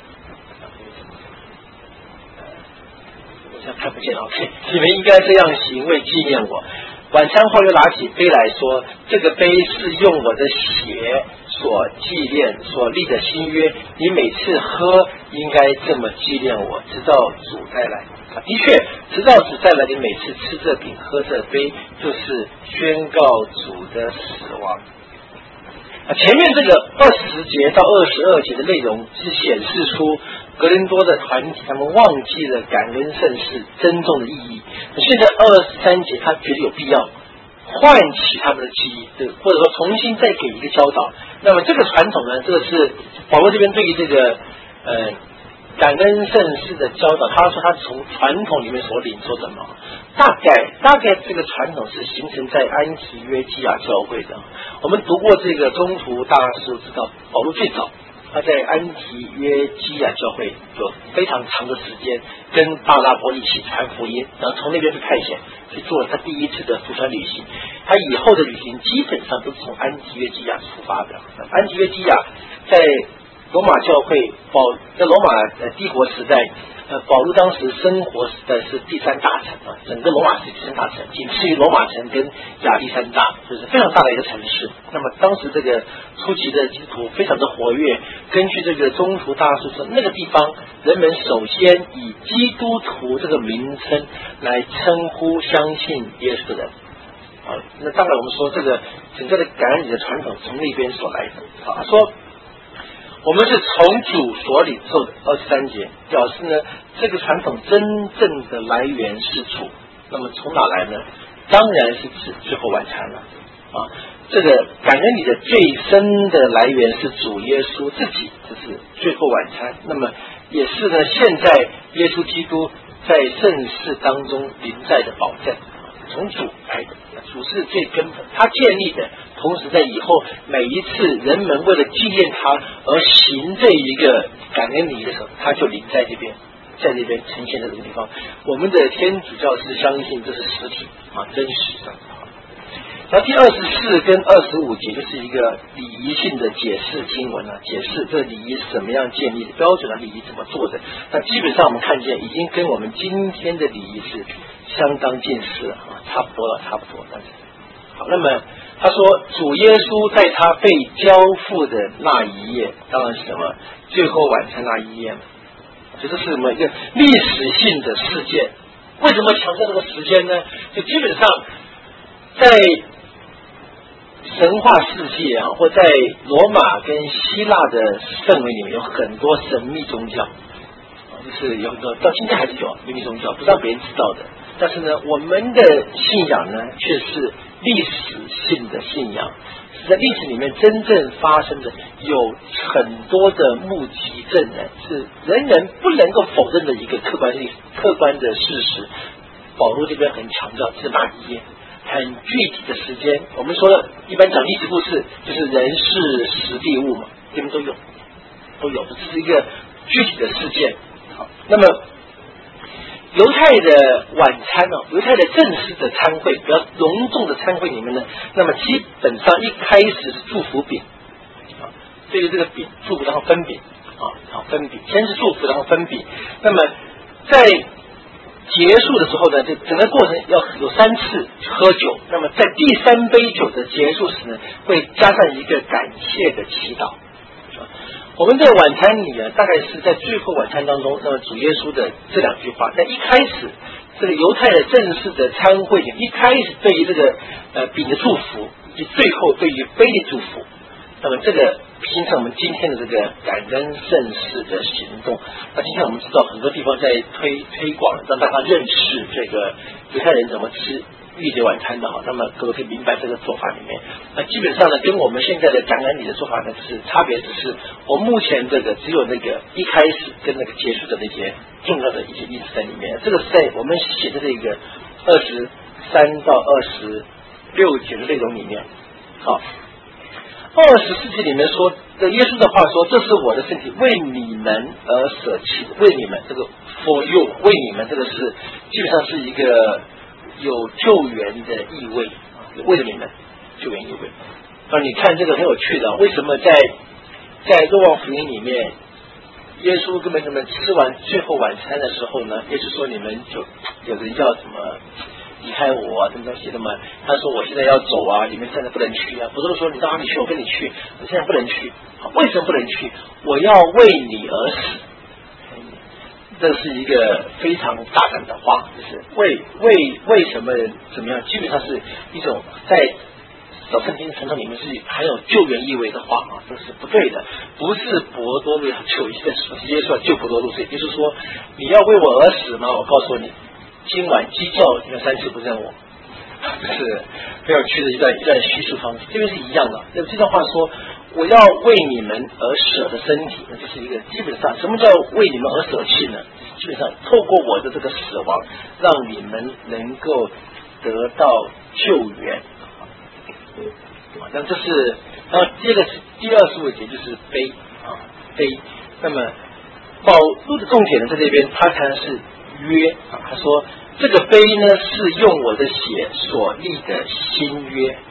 我现在看不见，OK， 你们应该这样行，为纪念我。晚餐后又拿起杯来说：这个杯是用我的血所纪念所立的新约，你每次喝应该这么纪念我，直到主再来。的确，直到主再来，你每次吃这饼喝这杯，就是宣告主的死亡。前面这个20节到22节的内容是显示出格林多的团体他们忘记了感恩圣事真正的意义。现在23节他觉得有必要唤起他们的记忆，或者说重新再给一个教导。那么这个传统呢，这个是保罗这边对于这个感恩圣事的教导，他说他从传统里面所领受的嘛，大概这个传统是形成在安提约基亚教会的。我们读过这个中途大书，知道保罗最早他在安提约基亚教会有非常长的时间跟巴拿巴一起传福音，然后从那边去派遣，去做了他第一次的福传旅行。他以后的旅行基本上都是从安提约基亚出发的。安提约基亚在罗马教会在罗马帝国时代，保罗当时生活时代是第3大城啊，整个罗马是第3大城，仅次于罗马城跟亚历山大，就是非常大的一个城市。那么当时这个初期的基督徒非常的活跃，根据这个宗徒大事说，那个地方人们首先以基督徒这个名称来称呼相信耶稣的人。那当然我们说这个整个的感恩礼的传统从那边所来的啊，说我们是从主所领受的23节，表示呢这个传统真正的来源是主。那么从哪来呢？当然是指最后晚餐了啊。这个感恩礼的最深的来源是主耶稣自己，这是最后晚餐。那么也是呢现在耶稣基督在圣事当中临在的保证，从主来的。主是最根本，他建立的，同时在以后每一次人们为了纪念他而行这一个感恩礼的时候，他就临在这边，在这边呈现在这个地方。我们的天主教是相信这是实体啊，真实的。然后第24跟25节就是一个礼仪性的解释经文啊，解释这礼仪是怎么样建立的，标准的礼仪怎么做的。那基本上我们看见已经跟我们今天的礼仪是相当近似啊，差不多了。但是好，那么他说主耶稣在他被交付的那一夜，当然是什么？最后晚餐那一夜嘛，这是什么一个历史性的事件？为什么强调这个时间呢？就基本上在神话世界啊，或在罗马跟希腊的圣文里面有很多神秘宗教，就是有很多到今天还是有秘密宗教，不让别人知道的。但是呢，我们的信仰呢，却是历史性的信仰，是在历史里面真正发生的，有很多的目击证人，是人人不能够否认的一个客观的事实。保罗这边很强调是哪一页，很具体的时间。我们说了，一般讲历史故事就是人事时地物嘛，这边都有，这是一个具体的事件。好，那么犹太的晚餐呢，犹太的正式的餐会，比较隆重的餐会里面呢，那么基本上一开始是祝福饼啊，对于这个饼祝福，然后分饼啊，分饼，先是祝福，然后分饼。那么在结束的时候呢，这整个过程要有3次喝酒。那么在第3杯酒的结束时呢，会加上一个感谢的祈祷。我们在晚餐里大概是在最后晚餐当中，那么主耶稣的这2句话，在一开始这个犹太的正式的餐会里，一开始对于这个饼的祝福，以及最后对于杯的祝福。那么这个形成我们今天的这个感恩圣事的行动。那今天我们知道很多地方在推广，让大家认识这个犹太人怎么吃逾节晚餐的哈。那么各位可以明白这个做法里面，那基本上呢，跟我们现在的感恩礼的做法呢，是差别只是我目前这个只有那个一开始跟那个结束的那些重要的一些意思在里面。这个是在我们写的这个23到26节的内容里面。好。24节里面说的耶稣的话说，这是我的身体，为你们而舍弃，为你们这个 for you， 为你们这个是基本上是一个有救援的意味，为了你们救援意味。你看这个很有趣的，为什么在若望福音里面，耶稣跟他们吃完最后晚餐的时候呢，耶稣说你们就有人叫什么离开我啊，什么东西的嘛？他说我现在要走啊，你们现在不能去啊。不是说你到哪里去，我跟你去，我现在不能去。为什么不能去？我要为你而死。这是一个非常大胆的话，就是为什么怎么样？基本上是一种在小圣经传统里面是含有救援意味的话啊，这是不对的。不是伯多禄要救耶稣要救伯多禄，所以就是说你要为我而死吗？我告诉你。今晚鸡叫3次不认我，这是非常有趣的一段叙述方式。这边是一样的，这段话说我要为你们而舍的身体，这是一个基本上什么叫为你们而舍弃呢？基本上透过我的这个死亡，让你们能够得到救援。那这是，然后第二个是第25节就是杯。那么保罗的重点呢，在这边他谈的是约他说这个杯呢是用我的血所立的新约。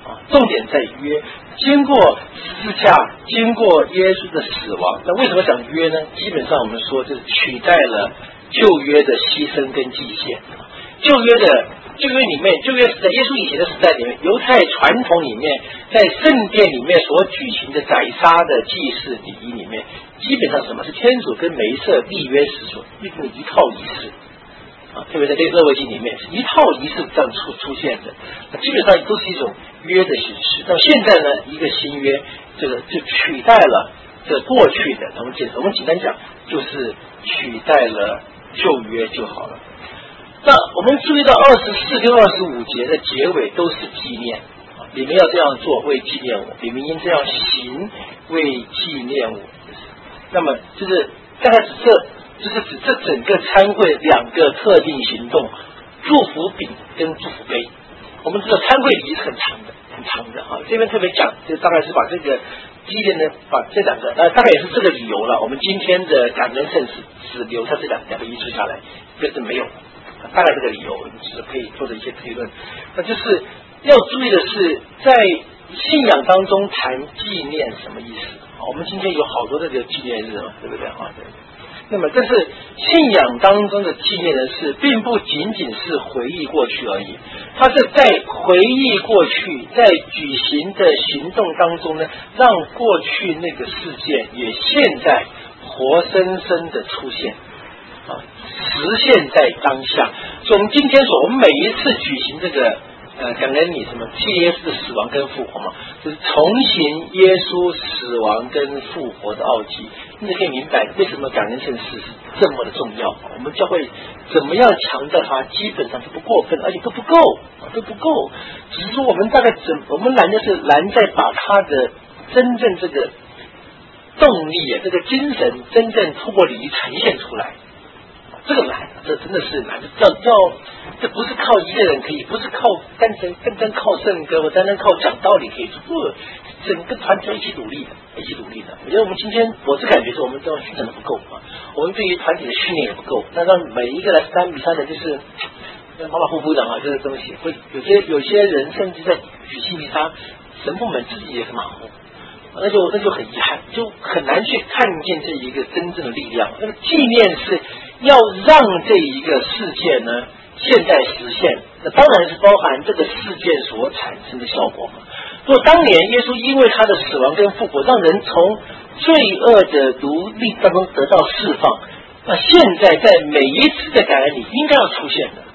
重点在约，经过十字架，经过耶稣的死亡。那为什么讲约呢？基本上我们说就是取代了旧约的牺牲跟祭献。旧约里面，旧约时代，耶稣以前的时代里面，犹太传统里面，在圣殿里面所举行的宰杀的祭祀礼仪里面，基本上什么是天主跟梅瑟立约时所立定的一套仪式。特别在这个勒维记里面，是一套仪式这样出现的，基本上都是一种约的形式。那现在呢，一个新约，这个就取代了这过去的。我们简单讲，就是取代了旧约就好了。那我们注意到24跟25节的结尾都是纪念，你们要这样做，为纪念我；你们应这样行，为纪念我。那么就是大概就是指这整个参会两个特定行动，祝福饼跟祝福杯。我们知道参会礼是很长的啊。这边特别讲，就大概是把这个第一点呢，把这两个，大概也是这个理由了。我们今天的感恩圣只留下这两个仪式下来，这是没有，大概这个理由是可以做的一些推论。那就是要注意的是，在信仰当中谈纪念什么意思？我们今天有好多这个纪念日嘛，对不对啊？对。那么，但是信仰当中的纪念的事，并不仅仅是回忆过去而已，它是在回忆过去，在举行的行动当中呢，让过去那个事件也现在活生生的出现，实现在当下。所以我们今天我们每一次举行这个感恩你什么纪念耶稣的死亡跟复活嘛，就是重行耶稣死亡跟复活的奥迹。你可以明白为什么感恩圣事是这么的重要。我们教会怎么样强调它，基本上是不过分，而且都不够。只是说我们大概我们难在把它的真正这个动力这个精神真正透过礼仪呈现出来。这个难，这真的是难，这不是靠一个人可以，不是靠单靠圣歌或单靠讲道理可以做，整个团队一起努力的。我觉得我们今天，我是感觉是我们这样训练的不够啊，我们对于团体的训练也不够。那让每一个来参比赛的，就是马马虎虎的这个东西，会有些人甚至在举行弥撒，神父们自己也是马虎。那就很遗憾，就很难去看见这一个真正的力量。那个纪念是要让这一个事件呢现在实现，那当然是包含这个事件所产生的效果嘛。如果当年耶稣因为他的死亡跟复活，让人从罪恶的奴隶当中得到释放，那现在在每一次的感恩里应该要出现的。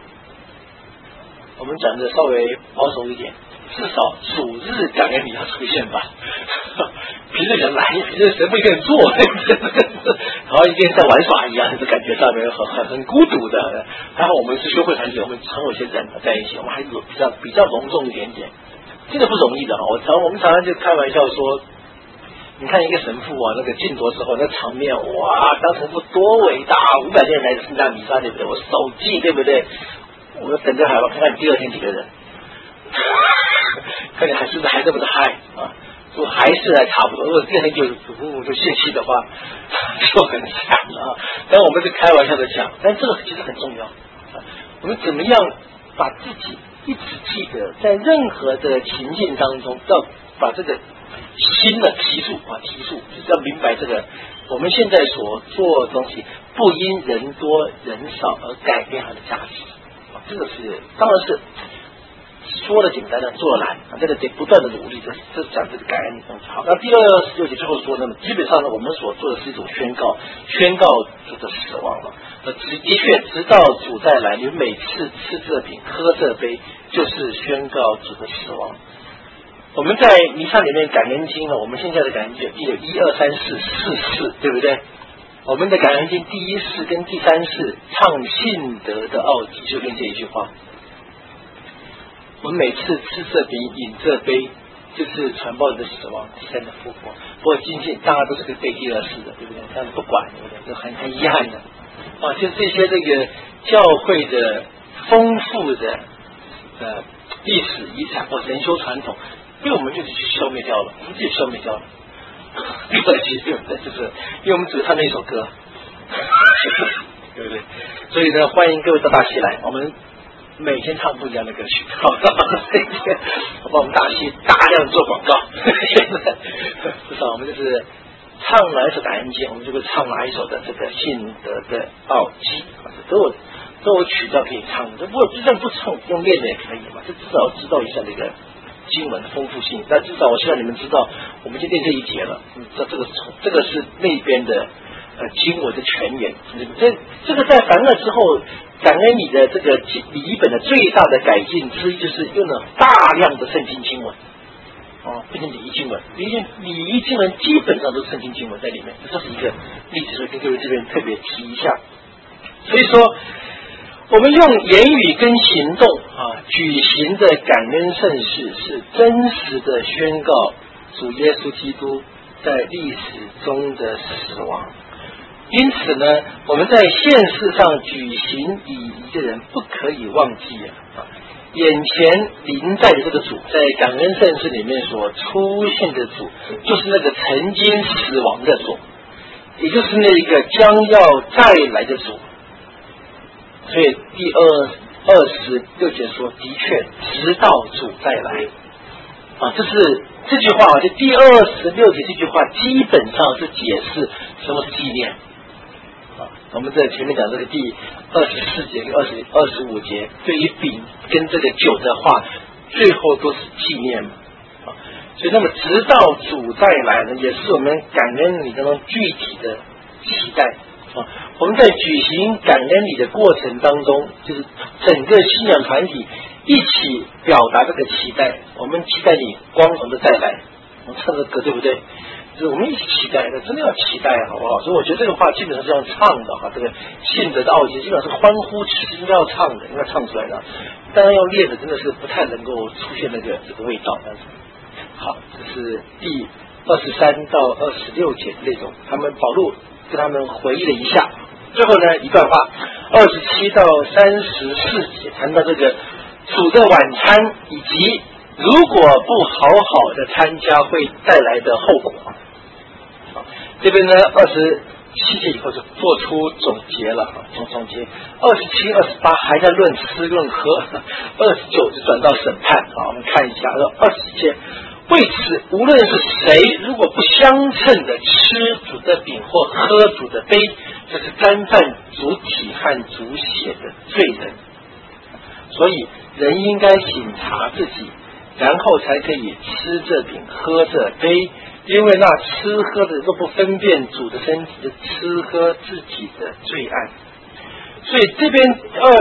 我们讲的稍微保守一点，至少主日感恩礼要出现吧。平日人来，平日神不一个人做，然后一个人在玩耍一样，就感觉上面很孤独的。还好我们是修会团体，我们常有些人在一起，我们还是比较隆重一点点，真的不容易的。我们常常就开玩笑说，你看一个神父那个敬托之后那场面，哇，当神父多伟大，500个人来的圣诞弥撒，对不对？我手记，对不对？我等着海王看看第二天几个人。看你是不是还这么的嗨啊？说还是还差不多。如果第二天就泄气的话，就很惨了。但我们是开玩笑的讲，但这个其实很重要。我们怎么样把自己一直记得，在任何的情境当中，要把这个新的提速，就是要明白这个我们现在所做的东西，不因人多人少而改变它的价值。这个是当然是。说的简单的，做的难，这个得不断的努力，这是讲这个感恩的东西。好，那第26节最后说呢，基本上呢，我们所做的是一种宣告主的死亡了。的确，直到主再来，你每次吃这饼、喝这杯，就是宣告主的死亡。我们在弥撒里面感恩经呢，我们现在的感恩经有1、2、3、4世，对不对？我们的感恩经第1世跟第3世唱信德的奥迹，就跟这一句话。我们每次吃这饼饮这杯，就是传报人的死亡，第3的复活。不过今天大家都是可以背第2世的，对不对？但是不管，对不对？就很遗憾的就这些这个教会的丰富的历史遗产或神修传统，被我们就是去消灭掉了，我们自己消灭掉了。对不起，就是因为我们只唱那一首歌，对不对？所以呢，欢迎各位到大溪来，我们每天唱不一样的歌曲，好，帮我们大戏大量做广告。现在至少我们就是唱哪一首感恩经，我们就会唱哪一首的这个信德的奥迹，都有曲调可以唱。不过就算不唱，用练的也可以嘛，就至少知道一下这个经文的丰富性。但至少我希望你们知道，我们今天这一节了，这个是那边的经文的全言。这个在凡二之后，感恩你的这个礼本的最大的改进之一，就是用了大量的圣经经文。变成礼仪经文，礼仪经文基本上都是圣经经文在里面，这是一个例子，所以跟各位这边特别提一下。所以说，我们用言语跟行动举行的感恩盛事，是真实的宣告主耶稣基督在历史中的死亡。因此呢，我们在现世上举行礼仪的人，不可以忘记眼前临在的这个主，在感恩盛事里面所出现的主，就是那个曾经死亡的主，也就是那个将要再来的主。所以第26节说，的确直到主再来这句话，就第26节这句话基本上是解释什么是纪念。我们在前面讲这个第24节跟25节，对于饼跟这个酒的话，最后都是纪念嘛。所以那么直到主再来呢，也是我们感恩礼当中具体的期待。我们在举行感恩礼的过程当中，就是整个信仰团体一起表达这个期待。我们期待你光荣的再来，我们唱这歌对不对？就是我们一起期待的，真的要期待，好不好？所以我觉得这个话基本上是要唱的这个信德的奥迹基本上是欢呼其实应该要唱的，应该唱出来的。当然要练的真的是不太能够出现这个味道。但是好，这是第23到26节的内容，保罗跟他们回忆了一下。最后呢一段话，27到34节谈到这个主的晚餐，以及如果不好好的参加会带来的后果。这边呢27节以后就做出总结了，总结27、28还在论吃论喝，29就转到审判。我们看一下27节，为此无论是谁，如果不相称的吃主的饼或喝主的杯，这是干犯主体和主血的罪人。所以人应该省察自己，然后才可以吃这饼喝这杯，因为那吃喝的都不分辨主的身体，就吃喝自己的罪案。所以这边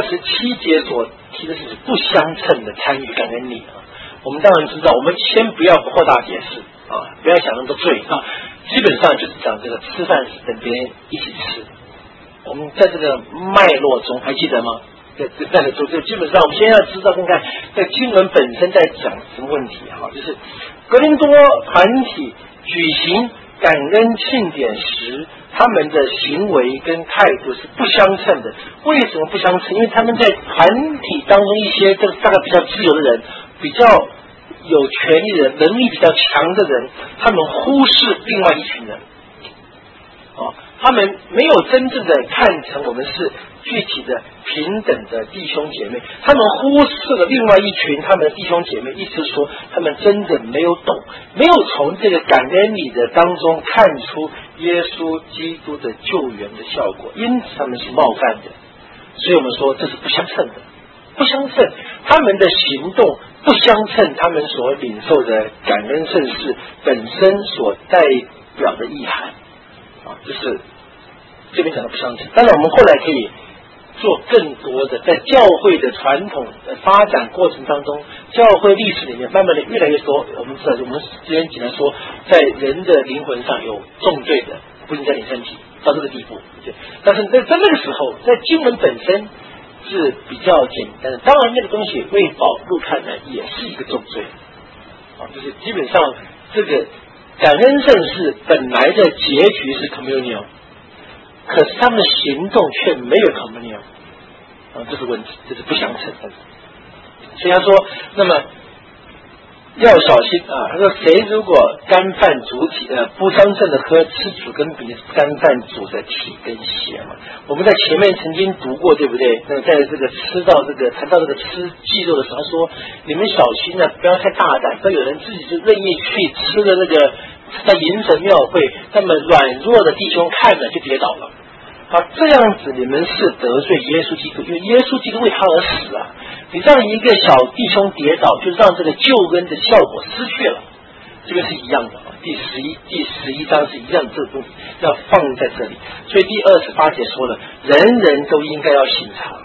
27节所提的是不相称的参与感恩礼。我们当然知道，我们先不要扩大解释不要想那么多罪基本上就是讲这个吃饭是跟别人一起吃。我们在这个脉络中还记得吗？就基本上我们先要知道看看在经文本身在讲什么问题就是哥林多团体举行感恩庆典时，他们的行为跟态度是不相称的。为什么不相称？因为他们在团体当中一些大概比较自由的人，比较有权利的人，能力比较强的人，他们忽视另外一群人他们没有真正的看成我们是具体的平等的弟兄姐妹，他们忽视了另外一群他们的弟兄姐妹，意思是说他们真的没有懂，没有从这个感恩礼的当中看出耶稣基督的救援的效果，因此他们是冒犯的。所以我们说这是不相称的，不相称，他们的行动不相称他们所领受的感恩圣事本身所代表的意涵就是这边讲的不相称。当然我们后来可以做更多的，在教会的传统的发展过程当中，教会历史里面慢慢的越来越多。我们知道，我们之前简单说，在人的灵魂上有重罪的，不应该领身体到这个地步。但是在那个时候，在经文本身是比较简单的。当然，那个东西为保禄看来也是一个重罪就是基本上这个感恩圣事本来的结局是 communion， 可是他们的行动却没有 communion这是问题，这是不相称的。所以他说，那么要小心啊！他说，谁如果干饭煮体不相称的喝，吃主跟比干饭煮的体跟血嘛。我们在前面曾经读过，对不对？那在这个谈到这个吃鸡肉的时候，他说你们小心啊，不要太大胆，不要有人自己就任意去吃了那个在迎神庙会，那么软弱的弟兄看了就跌倒了。这样子你们是得罪耶稣基督，因为耶稣基督为他而死啊！你让一个小弟兄跌倒，就让这个救恩的效果失去了。这个是一样的啊，第11章是一样的，这个东西要放在这里。所以第28节说了，人人都应该要省察，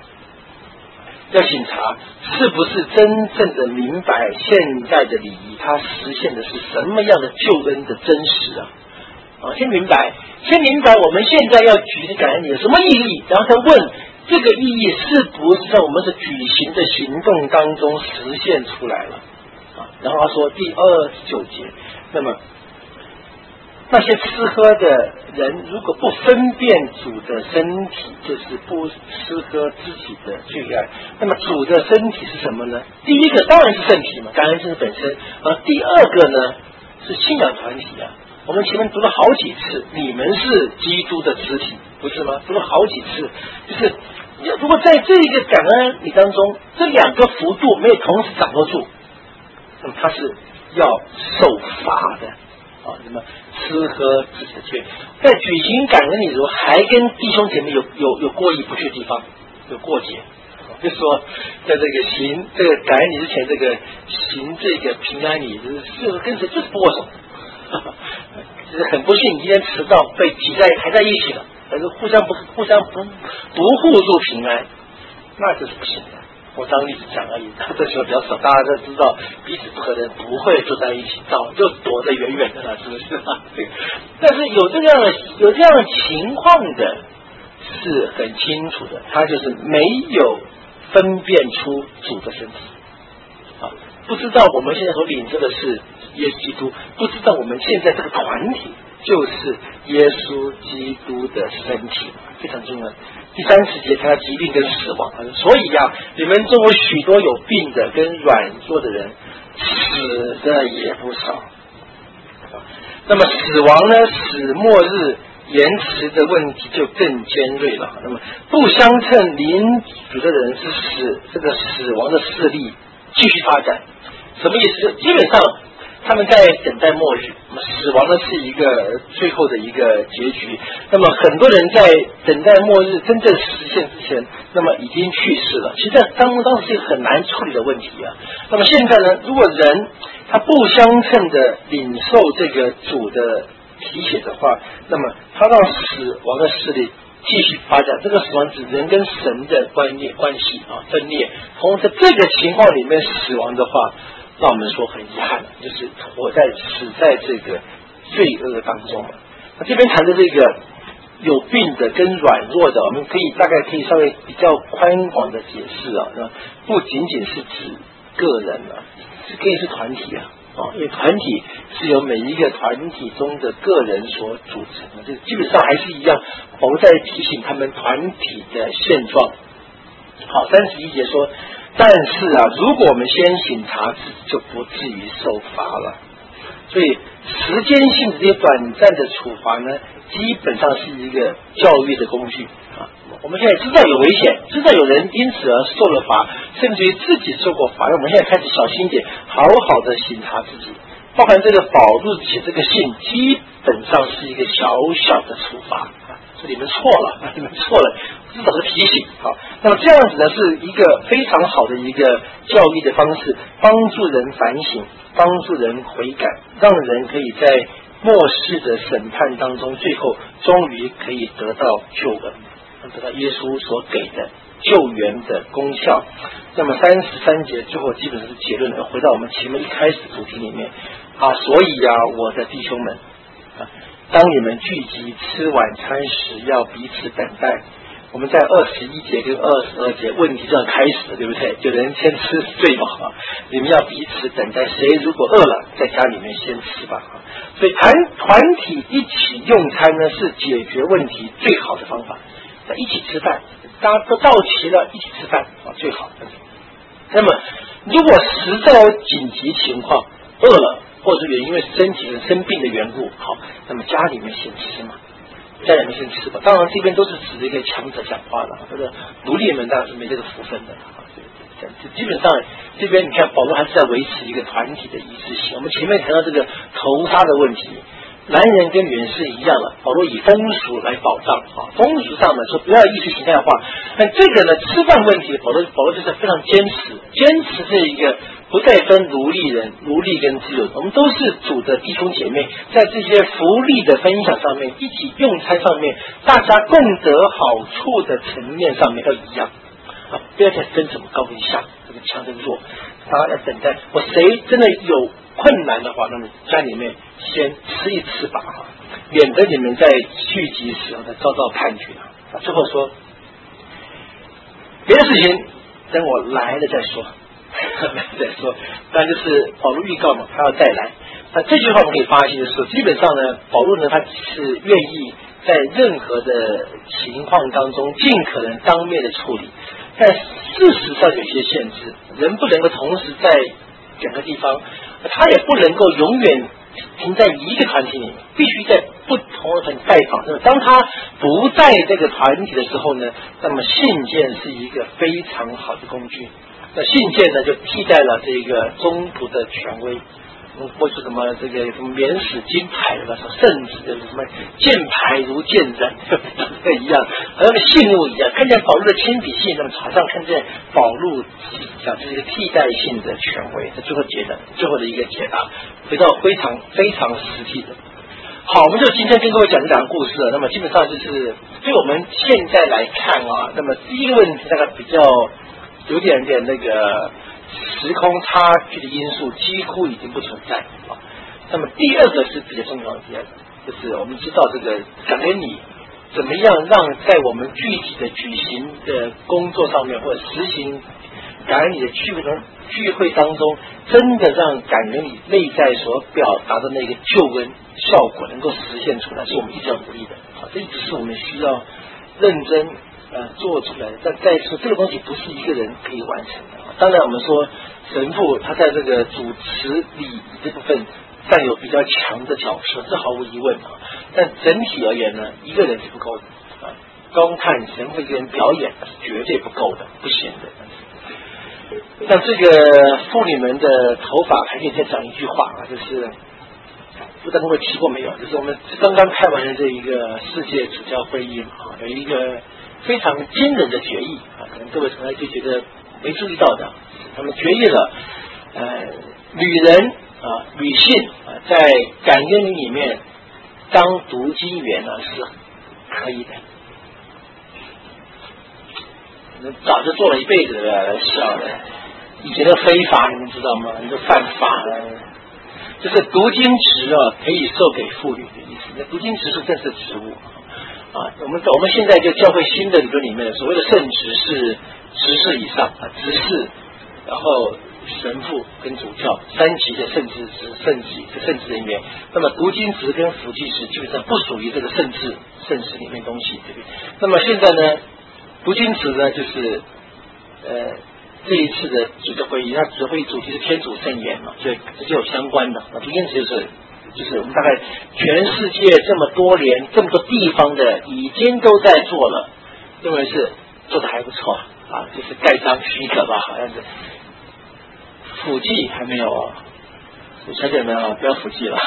是不是真正的明白现在的礼仪，它实现的是什么样的救恩的真实啊？先明白我们现在要举的感恩礼有什么意义，然后再问这个意义是不是在我们的举行的行动当中实现出来了然后他说第29节，那么那些吃喝的人如果不分辨主的身体，就是不吃喝肢体的罪案，那么主的身体是什么呢？第一个当然是身体嘛，感恩祭本身，而第二个呢是信仰团体啊。我们前面读了好几次，你们是基督的肢体，不是吗？读了好几次，就是如果在这一个感恩礼当中，这两个幅度没有同时掌握住，那么他是要受罚的那么吃喝自己的罪，在举行感恩礼的时候，还跟弟兄姐妹有过意不去的地方，有过节。就是说，在这个行这个感恩礼之前，这个行这个平安礼，就是跟谁就是不握手。就是很不幸，今天迟到被排在一起了，但是互相不互助平安，那就是不行的。我当例子讲而已，这时候比较少，大家都知道彼此可能不会坐在一起，早就躲得远远的了，是不是？但是有这样的情况的，是很清楚的，他就是没有分辨出主的身体不知道我们现在所领受的是耶稣基督，不知道我们现在这个团体就是耶稣基督的身体，非常重要。第30节谈到疾病跟死亡，所以你们中有许多有病的跟软弱的人，死的也不少。那么死亡呢，使末日延迟的问题就更尖锐了。那么不相称领主的人是使这个死亡的势力继续发展。什么意思？基本上他们在等待末日，那么死亡呢是一个最后的一个结局。那么很多人在等待末日真正实现之前，那么已经去世了。其实当时是一个很难处理的问题那么现在呢，如果人他不相称的领受这个主的提血的话，那么他让死亡的势力继续发展。这个死亡指人跟神的关系分裂。同时这个情况里面死亡的话，让我们说很遗憾，就是死在这个罪恶当中了。那这边谈的这个有病的跟软弱的，我们大概可以稍微比较宽广的解释那不仅仅是指个人可以是团体因为团体是由每一个团体中的个人所组成的，这基本上还是一样。我们在提醒他们团体的现状。好，31节说，但是如果我们先省察自己，就不至于受罚了。所以时间性的这些短暂的处罚呢，基本上是一个教育的工具我们现在知道有危险，知道有人因此而受了罚，甚至于自己受过罚，我们现在开始小心一点，好好的省察自己。包含这个保罗写这个信，基本上是一个小小的处罚说你们错了，至少是提醒那么这样子呢，是一个非常好的一个教育的方式，帮助人反省，帮助人悔改，让人可以在末世的审判当中，最后终于可以得到救恩，得到耶稣所给的救援的功效。那么33节最后基本上是结论了，回到我们前面一开始主题里面所以我的弟兄们当你们聚集吃晚餐时，要彼此等待。我们在21节跟22节问题这样开始的，对不对？有人先吃最饱你们要彼此等待，谁如果饿了，在家里面先吃吧所以团体一起用餐呢，是解决问题最好的方法。一起吃饭，大家都到齐了，一起吃饭最好。那么如果实在有紧急情况， 饿了，或者是因为身体生病的缘故，好，那么家里面先吃嘛，家里面先吃吧。当然这边都是指着一个强者讲话的，这个奴隶们当然是没这个福分的。基本上这边你看保罗还是在维持一个团体的一致性。我们前面谈到这个头纱的问题，男人跟女人是一样的，保罗以风俗来保障啊，风俗上呢说不要意识形态化，但这个呢吃饭问题，保罗就是非常坚持这一个不再分奴隶跟自由，我们都是主的弟兄姐妹，在这些福利的分享上面，一起用餐上面，大家共得好处的层面上面要一样。不要再分什么高跟下，这个强跟弱，大家要等待。我谁真的有困难的话，那么家里面先吃一吃吧，免得你们在聚集时候呢遭到判决。最后说，别的事情等我来了再说，当然就是保罗预告嘛，他要再来。那这句话我们可以发现的是，基本上呢，保罗呢他是愿意在任何的情况当中尽可能当面的处理。但事实上有些限制，人不能够同时在两个地方，他也不能够永远停在一个团体里面，必须在不同的团体拜访。当他不在这个团体的时候呢，那么信件是一个非常好的工具。那信件呢，就替代了这个中途的权威。或是什么这个什么免死金牌的什么圣旨的什么见牌如见人一样，好像信物一样，看见保罗的亲笔信，那么马上看见保罗讲这是一个替代性的权威。这最后的一个解答，回到非常非常实际的。好，我们就今天跟各位讲这两个故事了。那么基本上就是对我们现在来看啊，那么第一个问题大概比较有点那个时空差距的因素几乎已经不存在啊。那么第二个是比较重要的，就是我们知道这个感恩礼怎么样让在我们具体的举行的工作上面，或者实行感恩礼的聚会当中，真的让感恩礼内在所表达的那个救恩效果能够实现出来，是我们一直要努力的。好，这一直是我们需要认真做出来的。但再说这个东西不是一个人可以完成的。当然我们说神父他在这个主持礼仪这部分占有比较强的角色，这毫无疑问啊。但整体而言呢，一个人是不够的啊。光看神父一个人表演是绝对不够的，不行的。像这个妇女们的头发，还可以再讲一句话啊，就是不知道各位提过没有？就是我们刚刚开完的这一个世界主教会议啊，有一个非常惊人的决议啊，可能各位从来就觉得没注意到的，他们决议了，女性在感恩礼里面当读经员呢是可以的。早就做了一辈子的笑的，以前的非法你们知道吗？你就犯法了。就是读经职可以授给妇女的意思。那读经职是正式职务啊。我们现在就教会新的理论里面，所谓的圣职是执事以上执事，然后神父跟主教三级的圣职人员。那么读经职跟辅祭职基本上不属于这个圣职里面东西，对不对？那么现在呢？读经职呢，就是这一次的主教会议，它主教会议主题是天主圣言嘛，所以这就有相关的。读经职就是我们大概全世界这么多年这么多地方的已经都在做了，认为是做的还不错啊，就是盖章许可吧，好像是。辅祭还没有，小姐们不要辅祭了。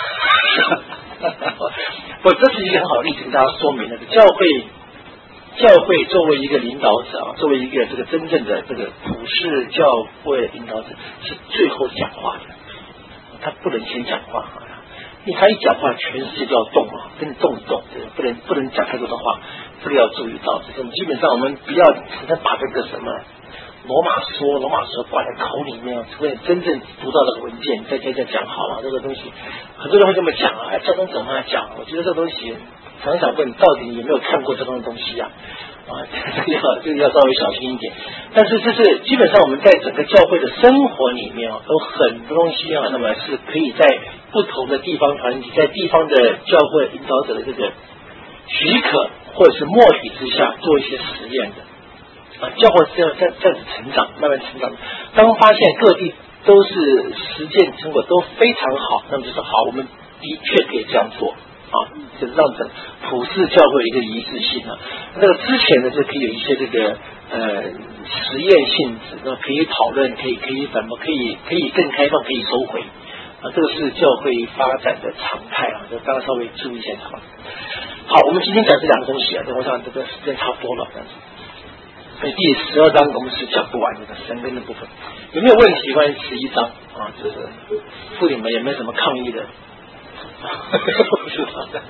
不，这是一个很好的例子，跟大家说明了教会作为一个领导者作为一个这个真正的这个普世教会的领导者，是最后讲话的，他不能先讲话，因为他一讲话，全世界就要动了，跟你动一动，不能讲太多的话，这个要注意到。就是基本上我们不要只能把这个什么罗马说挂在口里面，除非真正读到这个文件，再讲好了这个东西。很多人会这么讲啊，教宗怎么讲？我觉得这个东西。常想问，到底有没有看过这种东西啊？这个要稍微小心一点。但是这是基本上我们在整个教会的生活里面有很多东西那么是可以在不同的地方团体，在地方的教会领导者的这个许可或者是默许之下做一些实验的。教会这样子成长，慢慢成长。当发现各地都是实践成果都非常好，那么就是好，我们的确可以这样做啊，就是让整普世教会一个一致性啊。那个之前呢，就可以有一些这个实验性质，那可以讨论，可以反驳，可以更开放，可以收回啊，这个是教会发展的常态啊，就大家稍微注意一下好。好，我们今天讲这两个东西啊，我想这个时间差不多了，这样子。所以第12章我们是讲不完这个神根的部分，有没有问题关于11章啊？就是妇女们有没有什么抗议的？不知道的。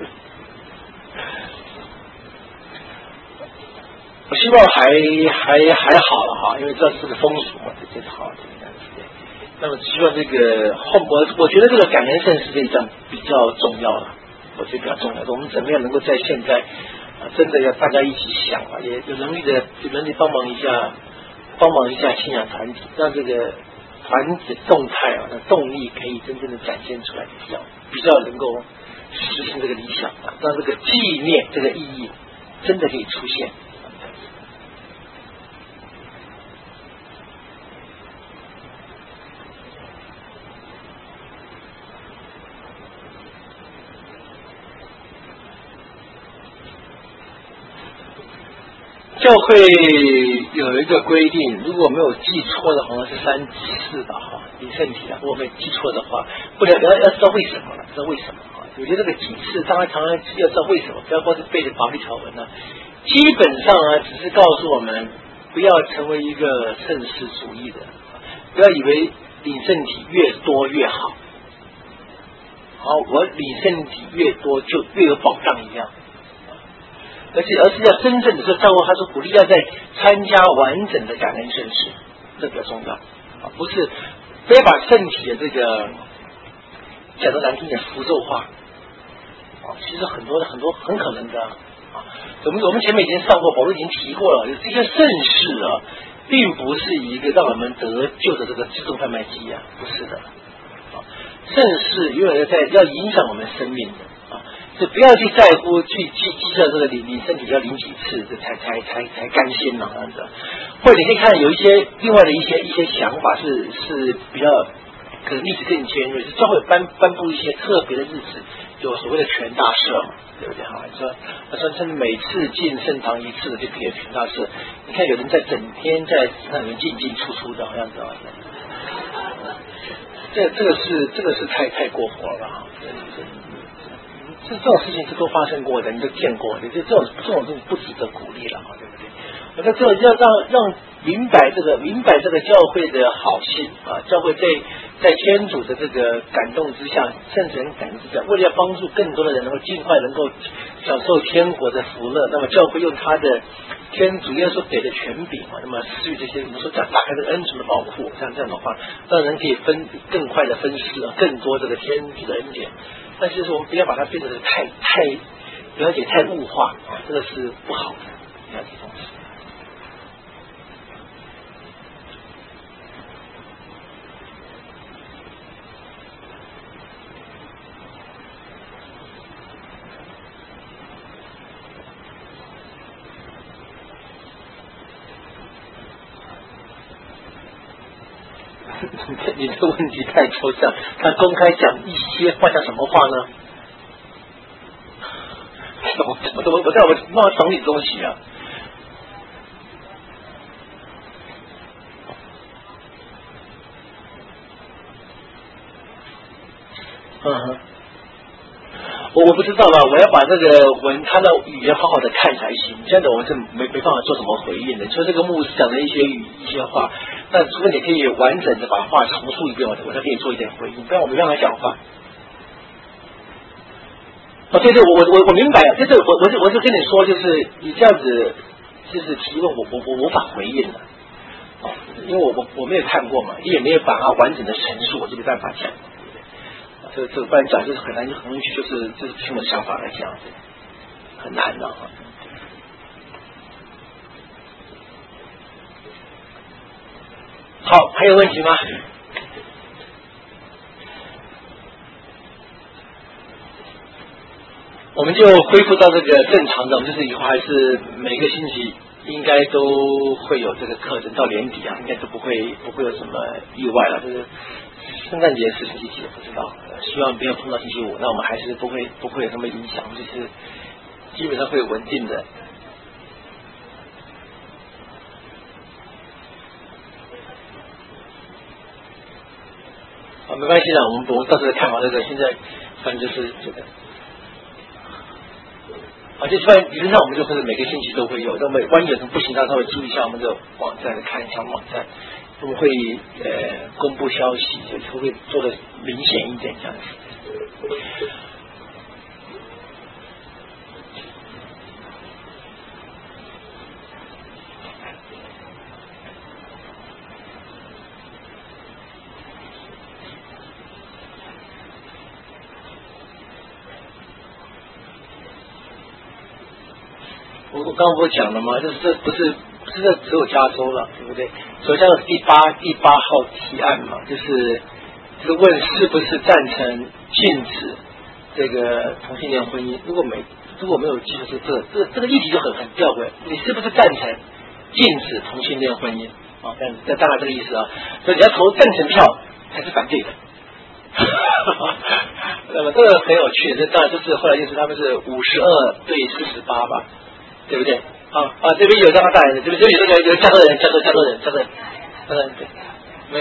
我希望还好了哈，因为这是个风俗嘛，这是好这样子。那么希望这个我觉得这个感恩圣事这一章比较重要了，我觉得比较重要。我们怎么样能够在现在真的要大家一起想啊，也有能力帮忙一下信仰团体，让这个团体的动态啊，那动力可以真正的展现出来，比较能够实现这个理想啊，让这个纪念这个意义真的可以出现。教会有一个规定，如果没有记错的，好像是3、4吧，哈，领圣体啊。如果没记错的话，不了要知道为什么了，知道为什么啊？我觉得这个几次，常常要知道为什么，不要光是背着法律条文呢。基本上啊，只是告诉我们不要成为一个圣世主义的，不要以为领圣体越多越好。好，我领圣体越多就越有保障一样。而是要真正的说，教会他说鼓励要在参加完整的感恩圣事，这比较重要啊，不是非要把圣体的这个讲得难听点符咒化啊，其实很可能的啊。我们前面已经上过，保罗已经提过了，这些圣事啊，并不是一个让我们得救的这个自动贩卖机啊，不是的啊，圣事永远要影响我们生命的。就不要去在乎去计较这个领身体要领几次，这才甘心嘛，这样子。或者你可以看有一些另外的一些想法是比较可能历史更尖锐，是教会颁布一些特别的日子，有所谓的全大赦嘛，对不对？哈，说每次进圣堂一次的就可以全大赦。你看有人在整天在那里面进出的，好像子啊。这个是太过火了哈。这种事情是都发生过的，你都见过的，这种不值得鼓励了，对不对？我说这要让明白这个教会的好心啊，教会在天主的这个感动之下，圣神感动之下，为了要帮助更多的人能够尽快能够享受天国的福乐，那么教会用他的天主耶稣给的权柄啊，那么施予这些我们说打开这个恩宠的保护，像这样的话，让人可以更快的分施更多这个天主的恩典。但是我们不要把它变得太了解太物化啊，这个是不好的了解东西。你这个问题太抽象，他公开讲一些话，讲什么话呢？我不知道懂你东西啊。我不知道吧，我要把这个文他的语言好好的看才行。现在我们是没办法做什么回应的。你说这个牧师讲的一些话，那除非你可以完整的把话重述一遍，我才可以做一点回应，不然我没办法讲话。对，我明白了，就是我就跟你说，就是你这样子就是提问，我无法回应了，因为我没有看过嘛，你也没有把它完整的陈述，我就没办法讲。这个不然讲就是很难，很容易就是听我的想法来讲，很难的啊。好，还有问题吗？我们就恢复到这个正常的，就是以后还是每个星期应该都会有这个课程到年底啊，应该都不会有什么意外了。就是圣诞节是星期几不知道，希望不要碰到星期五，那我们还是不会有什么影响，就是基本上会稳定的。没关系的，我们到时候看好这个。现在反正就是这个，就反正理论上我们就是每个星期都会有。那么万一有什么不行，大家稍微注意一下我们的网站，看一下网站，我们会公布消息，就会做的明显一点这样子。我刚刚不是讲了吗？就是这不是只有加州了，对不对？首相的第八号提案嘛，就是问是不是赞成禁止这个同性恋婚姻。如果没有记住这个议题就很吊诡，你是不是赞成禁止同性恋婚姻啊？这大概这个意思啊。所以你要投赞成票还是反对的。那么这个很有趣，这当然就是后来就是他们是52对48吧。对不对？这边有加拿大人，这边有那个有加州人，对，没有。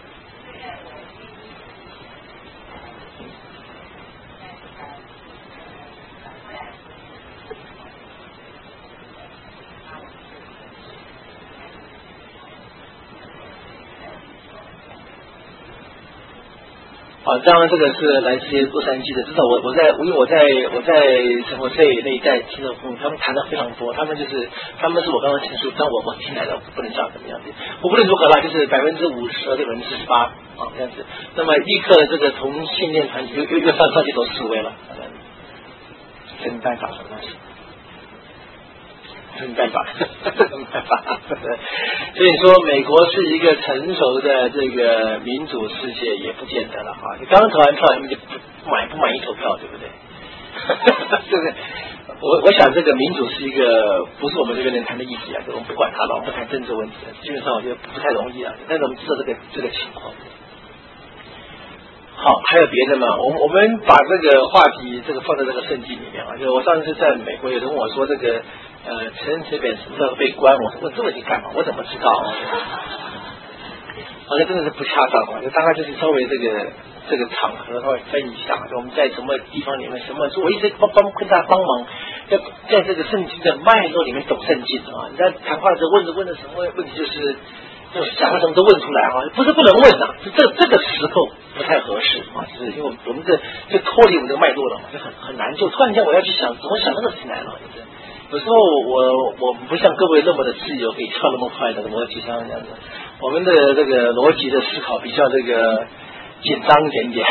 当然这个是来自于洛杉矶的，至少因为我在生活这那一带听众朋友，他们谈的非常多，他们是我刚刚陈述，但我听来的不能讲怎么样子，我不论如何啦，就是52%对48%这样子，那么立刻这个同性恋团体又上街头示威了，这没办法，什么东西？没办法，所以说美国是一个成熟的这个民主世界也不见得了啊！你刚刚投完票，你们就不满意投票，对不对？对不对？我想这个民主是一个不是我们这边能谈的议题啊，我们不管它了，我们不谈政治问题了，基本上我觉得不太容易啊。但是我们知道这个情况。好，还有别的吗？我们把这个话题放在这个圣经里面啊。就我上次在美国，有人问我说这个承认这本什么时候被关？我说问这问题干嘛？我怎么知道？好像真的是不恰当啊！就大概就是稍微这个场合稍微分一下，就我们在什么地方里面什么，所以我一直跟大家帮忙，在这个圣经的脉络里面懂圣经啊。你在谈话的时候问的什么问题就是想什么都问出来啊，不是不能问啊，是这个时候不太合适啊，就是因为我们就脱离我们这个脉络了嘛，就很难，就突然间我要去想怎么想那个事情来了，就是有时候我不像各位那么的自由，可以跳那么快的逻辑上这样子，我们的这个逻辑的思考比较这个紧张一点点。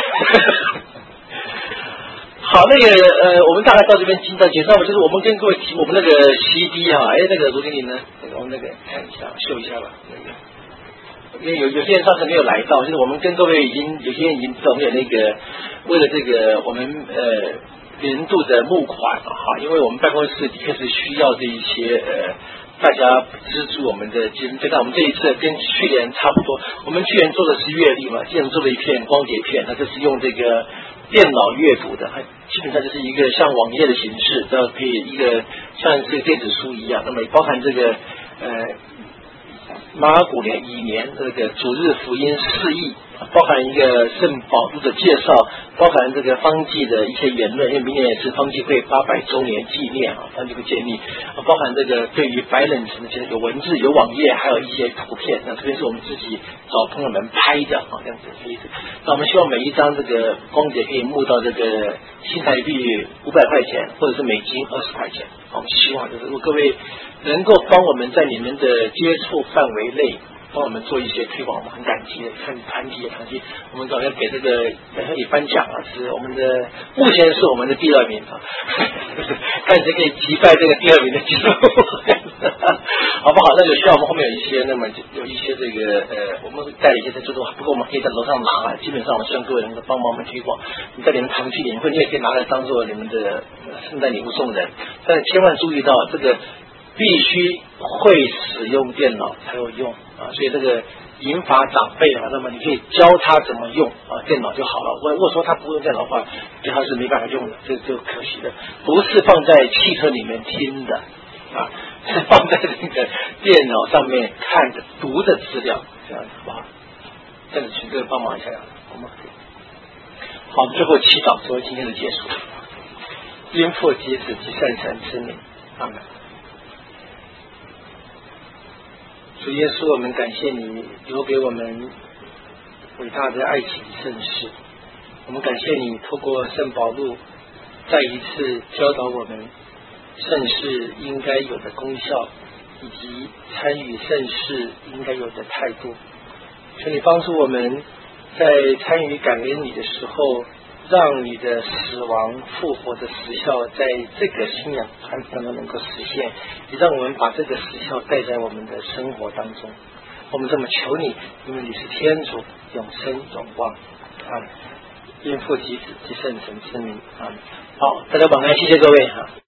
好，我们大概到这边介绍，就是我们跟各位提我们那个 CD 啊，那个卢经理呢，我们看一下秀一下吧，因为有些人上次没有来到，就是我们跟各位有些人已经知道我们有为了这个我们年度的募款哈，因为我们办公室的确是需要这一些大家资助我们的经费。那我们这一次跟去年差不多，我们去年做的是阅历嘛，今年做了一片光碟片，它就是用这个电脑阅读的，它基本上就是一个像网页的形式，可以一个像这个电子书一样，那么也包含这个马古年以年这个主日福音释义，包含一个圣保禄的介绍，包含这个方济的一些言论，因为明年也是方济会800周年纪念啊，方济会建立，包含这个对于白冷城的有文字、有网页，还有一些图片。那这边是我们自己找朋友们拍的啊，这样子的意思。那我们希望每一张这个光碟可以募到这个新台币500块钱，或者是美金20块钱。我们希望就是如果各位能够帮我们在你们的接触范围内帮我们做一些推广，我们很感激的，看团体，我们早要给这个也颁奖啊，是我们的目前是我们的第2名啊，看谁可以击败这个第2名的记录，好不好？那有需要我们后面有一些，那么有一些这个我们带一些在做，不过我们可以在楼上拿，基本上我们希望各位能够帮忙我们推广。你在你们堂区领会，你也可以拿来当做你们的圣诞礼物送人，但千万注意到这个必须会使用电脑才有用啊，所以这个引法长辈啊，那么你可以教他怎么用啊电脑就好了。如果说他不用电脑的话，对他是没办法用的，这就可惜了。不是放在汽车里面听的啊，是放在这个电脑上面看的、读的资料，这样子好不好？这样子请各位帮忙一下，我们好，最后祈祷作为今天的结束。因父及子及圣神之名，阿们。主耶稣，我们感谢你留给我们伟大的爱情圣事。我们感谢你透过圣保禄再一次教导我们圣事应该有的功效，以及参与圣事应该有的态度。求你帮助我们在参与感恩你的时候，让你的死亡复活的实效在这个信仰传承中能够实现，也让我们把这个实效带在我们的生活当中。我们这么求你，因为你是天主，永生永望。阿们。因父及子及圣神之名。阿们。好，大家晚安，谢谢各位哈。